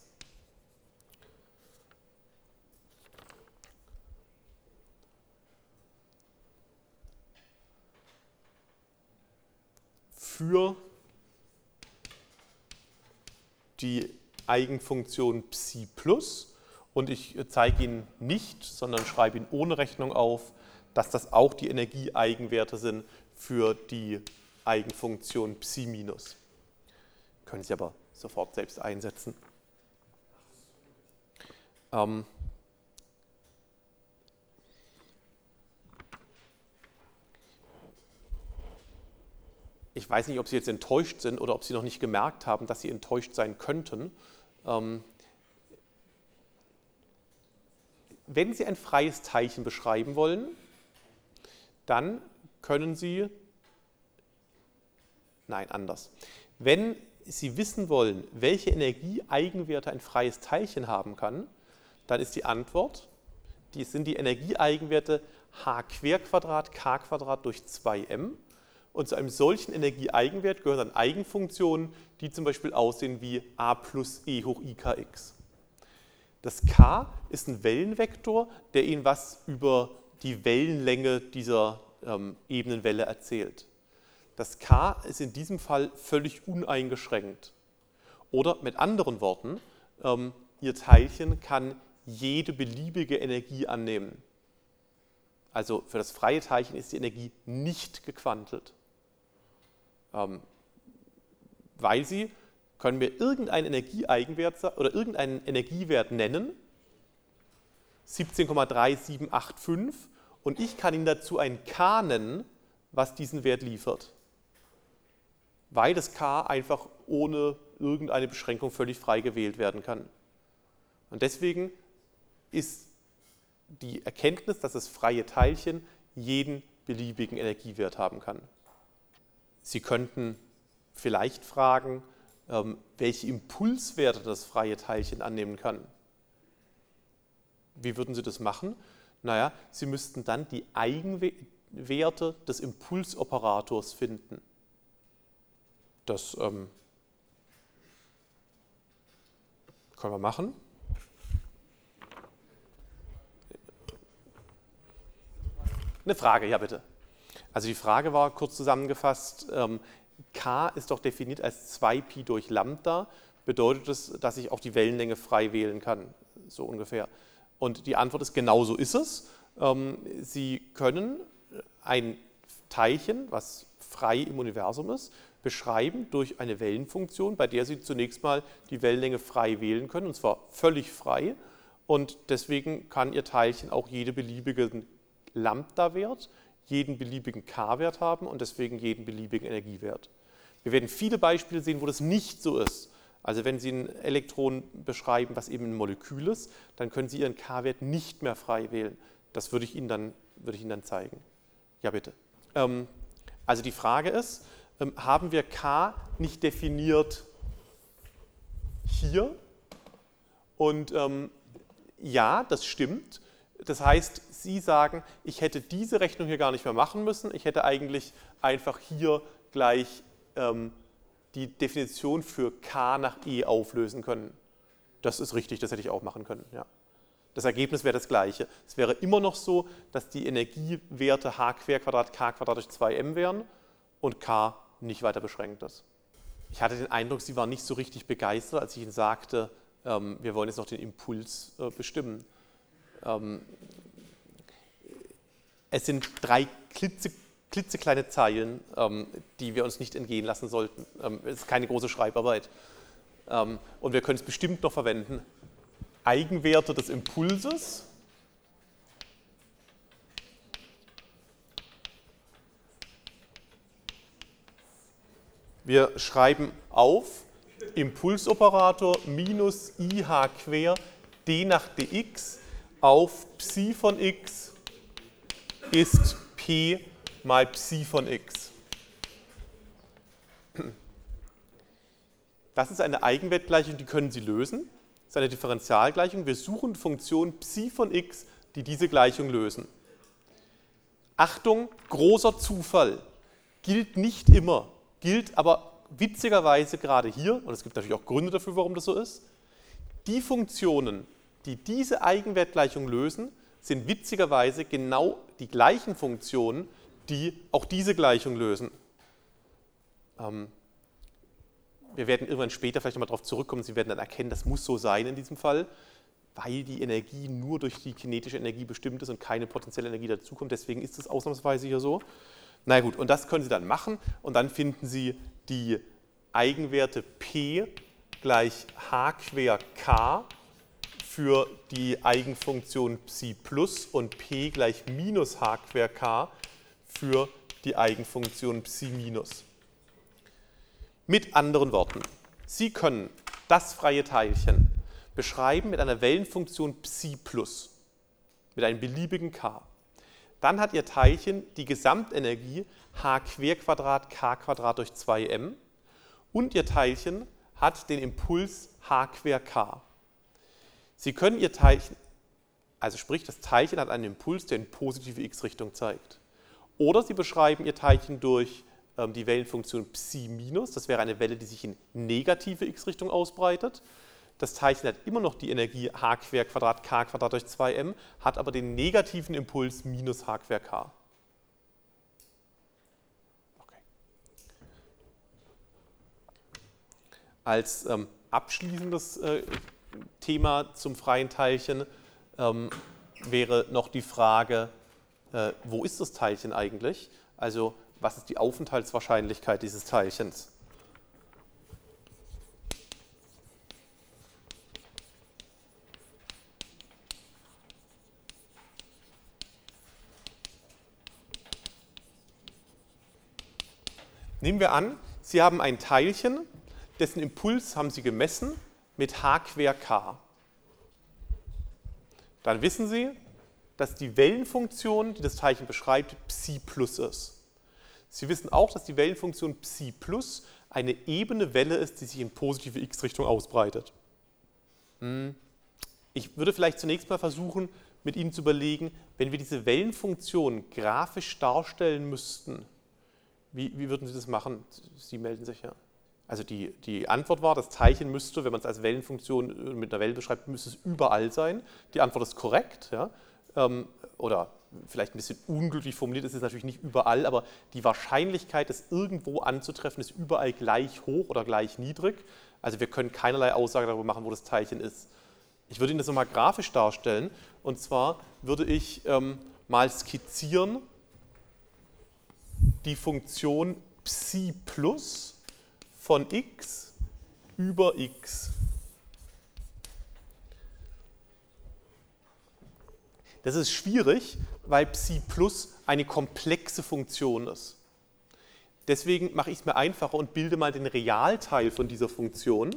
Für die Eigenfunktion Psi plus und ich zeige Ihnen nicht, sondern schreibe Ihnen ohne Rechnung auf, dass das auch die Energieeigenwerte sind für die Eigenfunktion Psi minus. Können Sie aber sofort selbst einsetzen. Ähm ich weiß nicht, ob Sie jetzt enttäuscht sind oder ob Sie noch nicht gemerkt haben, dass Sie enttäuscht sein könnten. Ähm, wenn Sie ein freies Teilchen beschreiben wollen, dann können Sie, nein, anders. Wenn Sie wissen wollen, welche Energieeigenwerte ein freies Teilchen haben kann, dann ist die Antwort, die sind die Energieeigenwerte h Quer Quadrat k Quadrat durch zwei m. Und zu einem solchen Energieeigenwert gehören dann Eigenfunktionen, die zum Beispiel aussehen wie a plus e hoch i kx. Das k ist ein Wellenvektor, der Ihnen was über die Wellenlänge dieser ähm, Ebenenwelle erzählt. Das k ist in diesem Fall völlig uneingeschränkt. Oder mit anderen Worten, ähm, Ihr Teilchen kann jede beliebige Energie annehmen. Also für das freie Teilchen ist die Energie nicht gequantelt. Ähm, weil Sie können mir irgendeinen Energieeigenwert oder irgendeinen Energiewert nennen, siebzehn Komma drei sieben acht fünf, und ich kann Ihnen dazu ein k nennen, was diesen Wert liefert. Weil das k einfach ohne irgendeine Beschränkung völlig frei gewählt werden kann. Und deswegen ist die Erkenntnis, dass das freie Teilchen jeden beliebigen Energiewert haben kann. Sie könnten vielleicht fragen, ähm, welche Impulswerte das freie Teilchen annehmen kann. Wie würden Sie das machen? Naja, Sie müssten dann die Eigenwerte des Impulsoperators finden. Das ähm, können wir machen. Eine Frage, ja bitte. Also die Frage war kurz zusammengefasst, ähm, K ist doch definiert als zwei Pi durch Lambda, bedeutet das, dass ich auch die Wellenlänge frei wählen kann, so ungefähr. Und die Antwort ist, genau so ist es. Ähm, Sie können ein Teilchen, was frei im Universum ist, beschreiben durch eine Wellenfunktion, bei der Sie zunächst mal die Wellenlänge frei wählen können, und zwar völlig frei. Und deswegen kann Ihr Teilchen auch jede beliebige Lambda-Wert, jeden beliebigen K-Wert haben und deswegen jeden beliebigen Energiewert. Wir werden viele Beispiele sehen, wo das nicht so ist. Also wenn Sie ein Elektron beschreiben, was eben ein Molekül ist, dann können Sie Ihren K-Wert nicht mehr frei wählen. Das würde ich Ihnen dann, würde ich Ihnen dann zeigen. Ja, bitte. Ähm, also die Frage ist, ähm, haben wir K nicht definiert hier? Und ähm, ja, das stimmt. Das heißt, Sie sagen, ich hätte diese Rechnung hier gar nicht mehr machen müssen. Ich hätte eigentlich einfach hier gleich ähm, die Definition für K nach E auflösen können. Das ist richtig, das hätte ich auch machen können. Ja. Das Ergebnis wäre das gleiche. Es wäre immer noch so, dass die Energiewerte h Querquadrat k Quadrat durch zwei m wären und K nicht weiter beschränkt ist. Ich hatte den Eindruck, Sie waren nicht so richtig begeistert, als ich Ihnen sagte, ähm, wir wollen jetzt noch den Impuls äh, bestimmen. Ähm, es sind drei klitze, klitzekleine Zeilen, ähm, die wir uns nicht entgehen lassen sollten. Ähm, es ist keine große Schreibarbeit. Ähm, und wir können es bestimmt noch verwenden. Eigenwerte des Impulses wir schreiben auf Impulsoperator minus I h quer d nach dx auf Psi von x ist P mal Psi von x. Das ist eine Eigenwertgleichung, die können Sie lösen. Das ist eine Differentialgleichung. Wir suchen Funktionen Psi von x, die diese Gleichung lösen. Achtung, großer Zufall. Gilt nicht immer, gilt aber witzigerweise gerade hier, und es gibt natürlich auch Gründe dafür, warum das so ist, die Funktionen, die diese Eigenwertgleichung lösen, sind witzigerweise genau die gleichen Funktionen, die auch diese Gleichung lösen. Ähm, wir werden irgendwann später vielleicht nochmal darauf zurückkommen, Sie werden dann erkennen, das muss so sein in diesem Fall, weil die Energie nur durch die kinetische Energie bestimmt ist und keine potenzielle Energie dazukommt. Deswegen ist es ausnahmsweise hier so. Na gut, und das können Sie dann machen und dann finden Sie die Eigenwerte P gleich h quer k für die Eigenfunktion Psi plus und P gleich minus h quer k für die Eigenfunktion Psi minus. Mit anderen Worten, Sie können das freie Teilchen beschreiben mit einer Wellenfunktion Psi plus, mit einem beliebigen k. Dann hat Ihr Teilchen die Gesamtenergie h Querquadrat k Quadrat durch zwei m und Ihr Teilchen hat den Impuls h quer k. Sie können Ihr Teilchen, also sprich, das Teilchen hat einen Impuls, der in positive x-Richtung zeigt. Oder Sie beschreiben Ihr Teilchen durch ähm, die Wellenfunktion Psi minus, das wäre eine Welle, die sich in negative x-Richtung ausbreitet. Das Teilchen hat immer noch die Energie h quer Quadrat k Quadrat durch zwei m, hat aber den negativen Impuls minus h quer k. Okay. Als ähm, abschließendes äh, Thema zum freien Teilchen ähm, wäre noch die Frage, äh, wo ist das Teilchen eigentlich? Also was ist die Aufenthaltswahrscheinlichkeit dieses Teilchens? Nehmen wir an, Sie haben ein Teilchen, dessen Impuls haben Sie gemessen mit h quer k. Dann wissen Sie, dass die Wellenfunktion, die das Teilchen beschreibt, Psi plus ist. Sie wissen auch, dass die Wellenfunktion Psi plus eine ebene Welle ist, die sich in positive x-Richtung ausbreitet. Ich würde vielleicht zunächst mal versuchen, mit Ihnen zu überlegen, wenn wir diese Wellenfunktion grafisch darstellen müssten, wie, wie würden Sie das machen? Sie melden sich ja. Also die, die Antwort war, das Teilchen müsste, wenn man es als Wellenfunktion mit einer Welle beschreibt, müsste es überall sein. Die Antwort ist korrekt, ja? ähm, oder vielleicht ein bisschen unglücklich formuliert, ist es natürlich nicht überall, aber die Wahrscheinlichkeit, es irgendwo anzutreffen, ist überall gleich hoch oder gleich niedrig. Also wir können keinerlei Aussage darüber machen, wo das Teilchen ist. Ich würde Ihnen das nochmal grafisch darstellen, und zwar würde ich ähm, mal skizzieren die Funktion Psi plus von x über x. Das ist schwierig, weil Psi plus eine komplexe Funktion ist. Deswegen mache ich es mir einfacher und bilde mal den Realteil von dieser Funktion.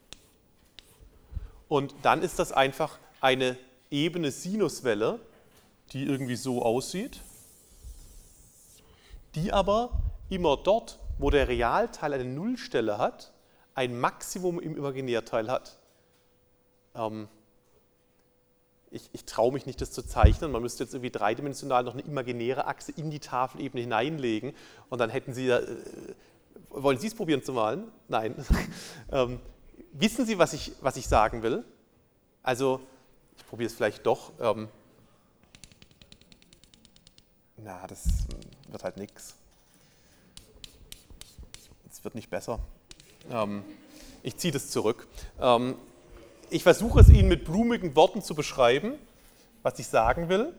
Und dann ist das einfach eine ebene Sinuswelle, die irgendwie so aussieht, die aber immer dort, wo der Realteil eine Nullstelle hat, ein Maximum im Imaginärteil hat. Ähm, ich ich traue mich nicht, das zu zeichnen. Man müsste jetzt irgendwie dreidimensional noch eine imaginäre Achse in die Tafelebene hineinlegen und dann hätten Sie, äh, wollen Sie es probieren zu malen? Nein. ähm, wissen Sie, was ich, was ich sagen will? Also, ich probiere es vielleicht doch. Ähm, na, das wird halt nichts. Es wird nicht besser. Ähm, ich ziehe das zurück. Ähm, ich versuche es Ihnen mit blumigen Worten zu beschreiben, was ich sagen will.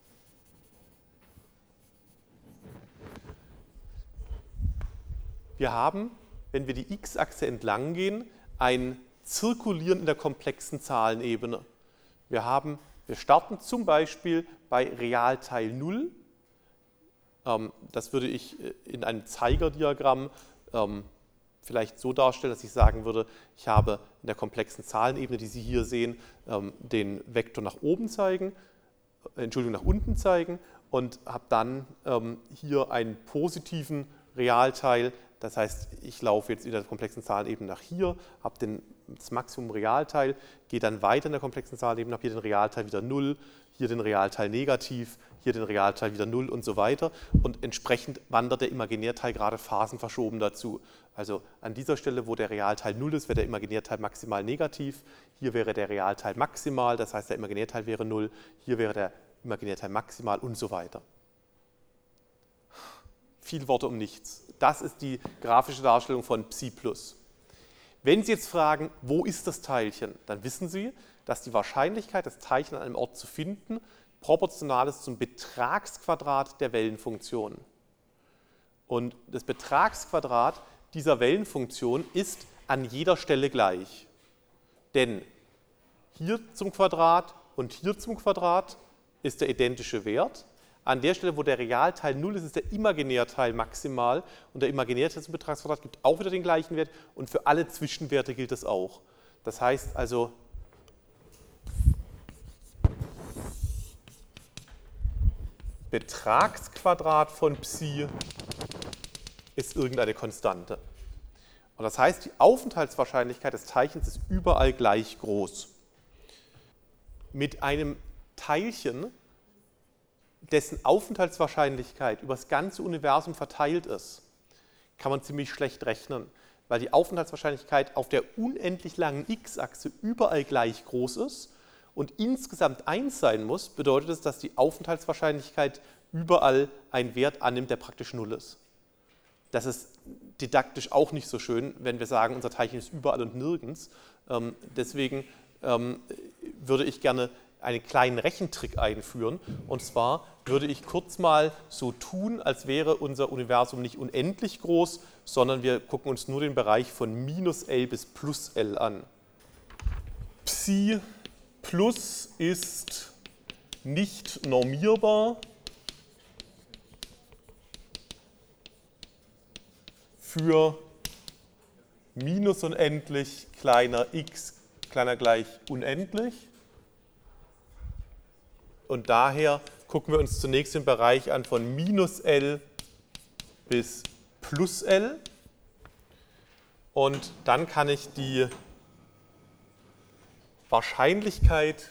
Wir haben, wenn wir die x-Achse entlang gehen, ein Zirkulieren in der komplexen Zahlenebene. Wir, haben, wir starten zum Beispiel bei Realteil null. Ähm, das würde ich in einem Zeigerdiagramm ähm, vielleicht so darstellen, dass ich sagen würde, ich habe in der komplexen Zahlenebene, die Sie hier sehen, ähm, den Vektor nach oben zeigen, äh, Entschuldigung, nach unten zeigen und habe dann ähm, hier einen positiven Realteil. Das heißt, ich laufe jetzt in der komplexen Zahlenebene nach hier, habe den, das Maximum Realteil, gehe dann weiter in der komplexen Zahlenebene, habe hier den Realteil wieder null, hier den Realteil negativ, hier den Realteil wieder null und so weiter. Und entsprechend wandert der Imaginärteil gerade phasenverschoben dazu. Also an dieser Stelle, wo der Realteil null ist, wäre der Imaginärteil maximal negativ. Hier wäre der Realteil maximal, das heißt, der Imaginärteil wäre null. Hier wäre der Imaginärteil maximal und so weiter. Viel Worte um nichts. Das ist die grafische Darstellung von Psi plus. Wenn Sie jetzt fragen, wo ist das Teilchen, dann wissen Sie, dass die Wahrscheinlichkeit, das Teilchen an einem Ort zu finden, proportional ist zum Betragsquadrat der Wellenfunktion. Und das Betragsquadrat dieser Wellenfunktion ist an jeder Stelle gleich. Denn hier zum Quadrat und hier zum Quadrat ist der identische Wert. An der Stelle, wo der Realteil null ist, ist der Imaginärteil maximal und der Imaginärteil zum Betragsquadrat gibt auch wieder den gleichen Wert und für alle Zwischenwerte gilt das auch. Das heißt also, Betragsquadrat von Psi ist irgendeine Konstante. Und das heißt, die Aufenthaltswahrscheinlichkeit des Teilchens ist überall gleich groß. Mit einem Teilchen, dessen Aufenthaltswahrscheinlichkeit über das ganze Universum verteilt ist, kann man ziemlich schlecht rechnen, weil die Aufenthaltswahrscheinlichkeit auf der unendlich langen x-Achse überall gleich groß ist und insgesamt eins sein muss, bedeutet es, dass die Aufenthaltswahrscheinlichkeit überall einen Wert annimmt, der praktisch null ist. Das ist didaktisch auch nicht so schön, wenn wir sagen, unser Teilchen ist überall und nirgends. Ähm, deswegen ähm, würde ich gerne einen kleinen Rechentrick einführen. Und zwar würde ich kurz mal so tun, als wäre unser Universum nicht unendlich groß, sondern wir gucken uns nur den Bereich von minus L bis plus L an. Psi plus ist nicht normierbar für minus unendlich kleiner x kleiner gleich unendlich. Und daher gucken wir uns zunächst den Bereich an von minus L bis plus L. Und dann kann ich die Wahrscheinlichkeit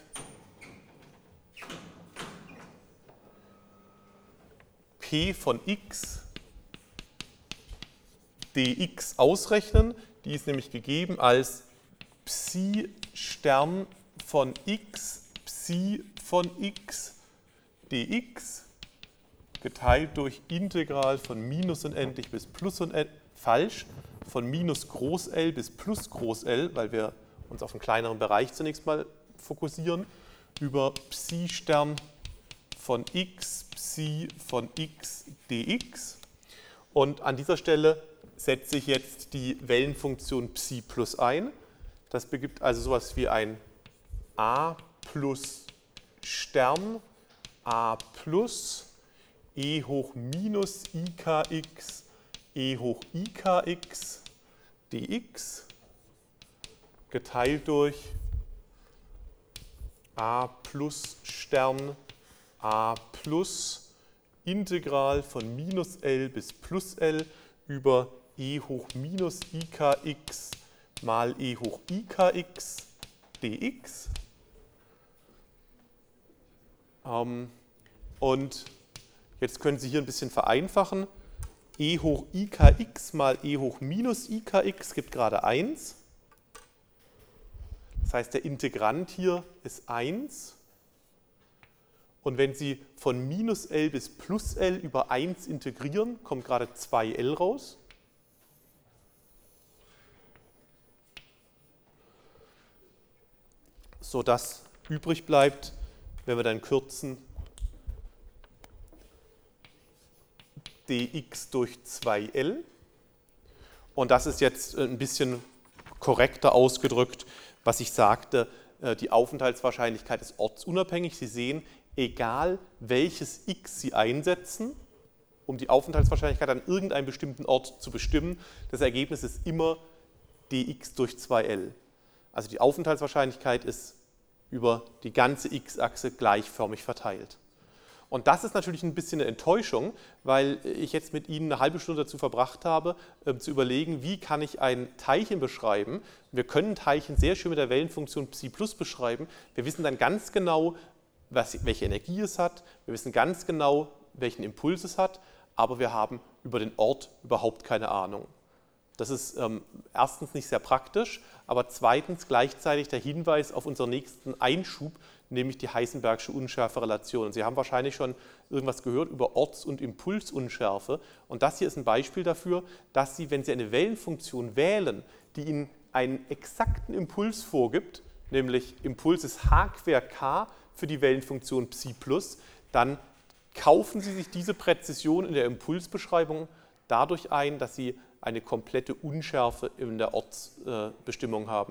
P von x dx ausrechnen. Die ist nämlich gegeben als Psi Stern von x, Psi von x dx geteilt durch Integral von minus unendlich bis plus unendlich, falsch, von minus groß L bis plus groß L, weil wir uns auf einen kleineren Bereich zunächst mal fokussieren, über Psi Stern von x, Psi von x dx. Und an dieser Stelle setze ich jetzt die Wellenfunktion Psi plus ein. Das begibt also sowas wie ein a plus Stern a plus e hoch minus ikx e hoch ikx dx geteilt durch a plus Stern a plus Integral von minus L bis plus L über e hoch minus ikx mal e hoch ikx dx. Ähm, und jetzt können Sie hier ein bisschen vereinfachen. E hoch ikx mal e hoch minus ikx gibt gerade eins. Das heißt, der Integrand hier ist eins. Und wenn Sie von minus L bis plus L über eins integrieren, kommt gerade zwei L raus. Sodass übrig bleibt, wenn wir dann kürzen, dx durch zwei L. Und das ist jetzt ein bisschen korrekter ausgedrückt, was ich sagte, die Aufenthaltswahrscheinlichkeit ist ortsunabhängig. Sie sehen, egal welches x Sie einsetzen, um die Aufenthaltswahrscheinlichkeit an irgendeinem bestimmten Ort zu bestimmen, das Ergebnis ist immer dx durch zwei L. Also die Aufenthaltswahrscheinlichkeit ist über die ganze x-Achse gleichförmig verteilt. Und das ist natürlich ein bisschen eine Enttäuschung, weil ich jetzt mit Ihnen eine halbe Stunde dazu verbracht habe, äh, zu überlegen, wie kann ich ein Teilchen beschreiben. Wir können Teilchen sehr schön mit der Wellenfunktion Psi plus beschreiben. Wir wissen dann ganz genau, was, welche Energie es hat. Wir wissen ganz genau, welchen Impuls es hat, aber wir haben über den Ort überhaupt keine Ahnung. Das ist ähm, erstens nicht sehr praktisch, aber zweitens gleichzeitig der Hinweis auf unseren nächsten Einschub, nämlich die Heisenbergsche Unschärferelation. Und Sie haben wahrscheinlich schon irgendwas gehört über Orts- und Impulsunschärfe. Und das hier ist ein Beispiel dafür, dass Sie, wenn Sie eine Wellenfunktion wählen, die Ihnen einen exakten Impuls vorgibt, nämlich Impuls ist h quer k für die Wellenfunktion Psi plus, dann kaufen Sie sich diese Präzision in der Impulsbeschreibung dadurch ein, dass Sie eine komplette Unschärfe in der Ortsbestimmung haben.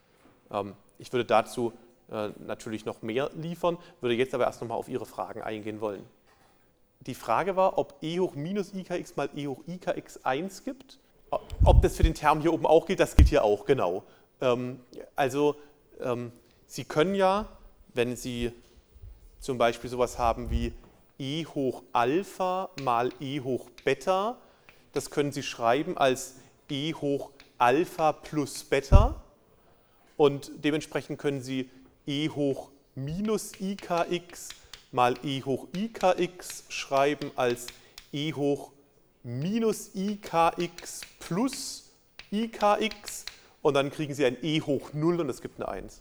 Ich würde dazu natürlich noch mehr liefern, würde jetzt aber erst nochmal auf Ihre Fragen eingehen wollen. Die Frage war, ob e hoch minus ikx mal e hoch ikx eins gibt. Ob das für den Term hier oben auch gilt, das gilt hier auch, genau. Also Sie können ja, wenn Sie zum Beispiel sowas haben wie e hoch Alpha mal e hoch Beta, das können Sie schreiben als e hoch Alpha plus Beta und dementsprechend können Sie e hoch minus ikx mal e hoch ikx schreiben als e hoch minus ikx plus ikx und dann kriegen Sie ein e hoch null und es gibt eine eins.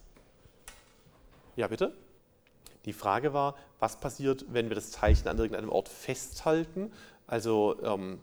Ja, bitte? Die Frage war, was passiert, wenn wir das Teilchen an irgendeinem Ort festhalten? Also ähm,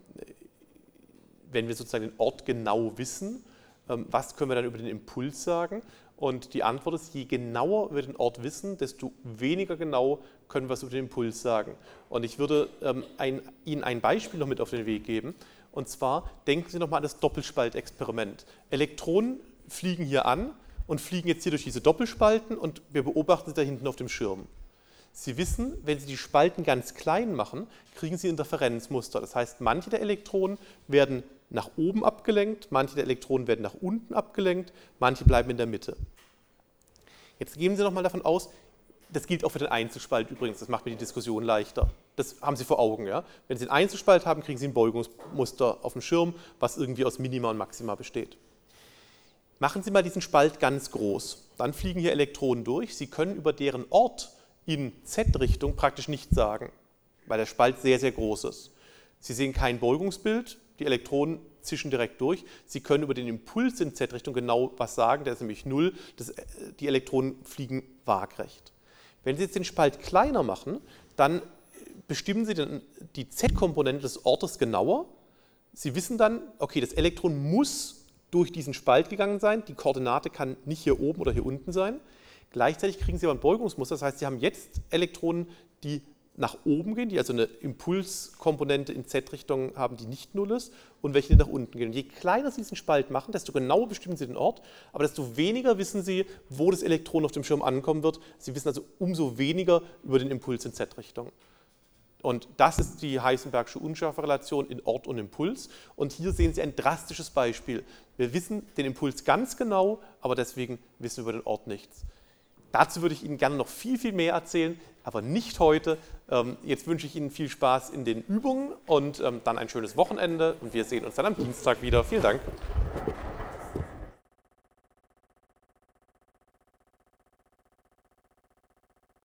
wenn wir sozusagen den Ort genau wissen, ähm, was können wir dann über den Impuls sagen? Und die Antwort ist, je genauer wir den Ort wissen, desto weniger genau können wir es über den Impuls sagen. Und ich würde ähm, ein, Ihnen ein Beispiel noch mit auf den Weg geben. Und zwar denken Sie nochmal an das Doppelspaltexperiment. Elektronen fliegen hier an und fliegen jetzt hier durch diese Doppelspalten und wir beobachten sie da hinten auf dem Schirm. Sie wissen, wenn Sie die Spalten ganz klein machen, kriegen Sie Interferenzmuster. Das heißt, manche der Elektronen werden nach oben abgelenkt, manche der Elektronen werden nach unten abgelenkt, manche bleiben in der Mitte. Jetzt gehen Sie nochmal davon aus, Das gilt auch für den Einzelspalt übrigens, das macht mir die Diskussion leichter. Das haben Sie vor Augen. Ja? Wenn Sie einen Einzelspalt haben, kriegen Sie ein Beugungsmuster auf dem Schirm, was irgendwie aus Minima und Maxima besteht. Machen Sie mal diesen Spalt ganz groß. Dann fliegen hier Elektronen durch. Sie können über deren Ort in Z-Richtung praktisch nichts sagen, weil der Spalt sehr, sehr groß ist. Sie sehen kein Beugungsbild, die Elektronen zischen direkt durch. Sie können über den Impuls in Z-Richtung genau was sagen, der ist nämlich null. Das, die Elektronen fliegen waagrecht. Wenn Sie jetzt den Spalt kleiner machen, dann bestimmen Sie dann die Z-Komponente des Ortes genauer. Sie wissen dann, okay, das Elektron muss durch diesen Spalt gegangen sein, die Koordinate kann nicht hier oben oder hier unten sein. Gleichzeitig kriegen Sie aber ein Beugungsmuster, das heißt, Sie haben jetzt Elektronen, die nach oben gehen, die also eine Impulskomponente in Z-Richtung haben, die nicht null ist, und welche, die nach unten gehen. Und je kleiner Sie diesen Spalt machen, desto genauer bestimmen Sie den Ort, aber desto weniger wissen Sie, wo das Elektron auf dem Schirm ankommen wird. Sie wissen also umso weniger über den Impuls in Z-Richtung. Und das ist die Heisenbergsche Unschärferelation in Ort und Impuls. Und hier sehen Sie ein drastisches Beispiel. Wir wissen den Impuls ganz genau, aber deswegen wissen wir über den Ort nichts. Dazu würde ich Ihnen gerne noch viel, viel mehr erzählen, aber nicht heute. Jetzt wünsche ich Ihnen viel Spaß in den Übungen und dann ein schönes Wochenende und wir sehen uns dann am Dienstag wieder. Vielen Dank.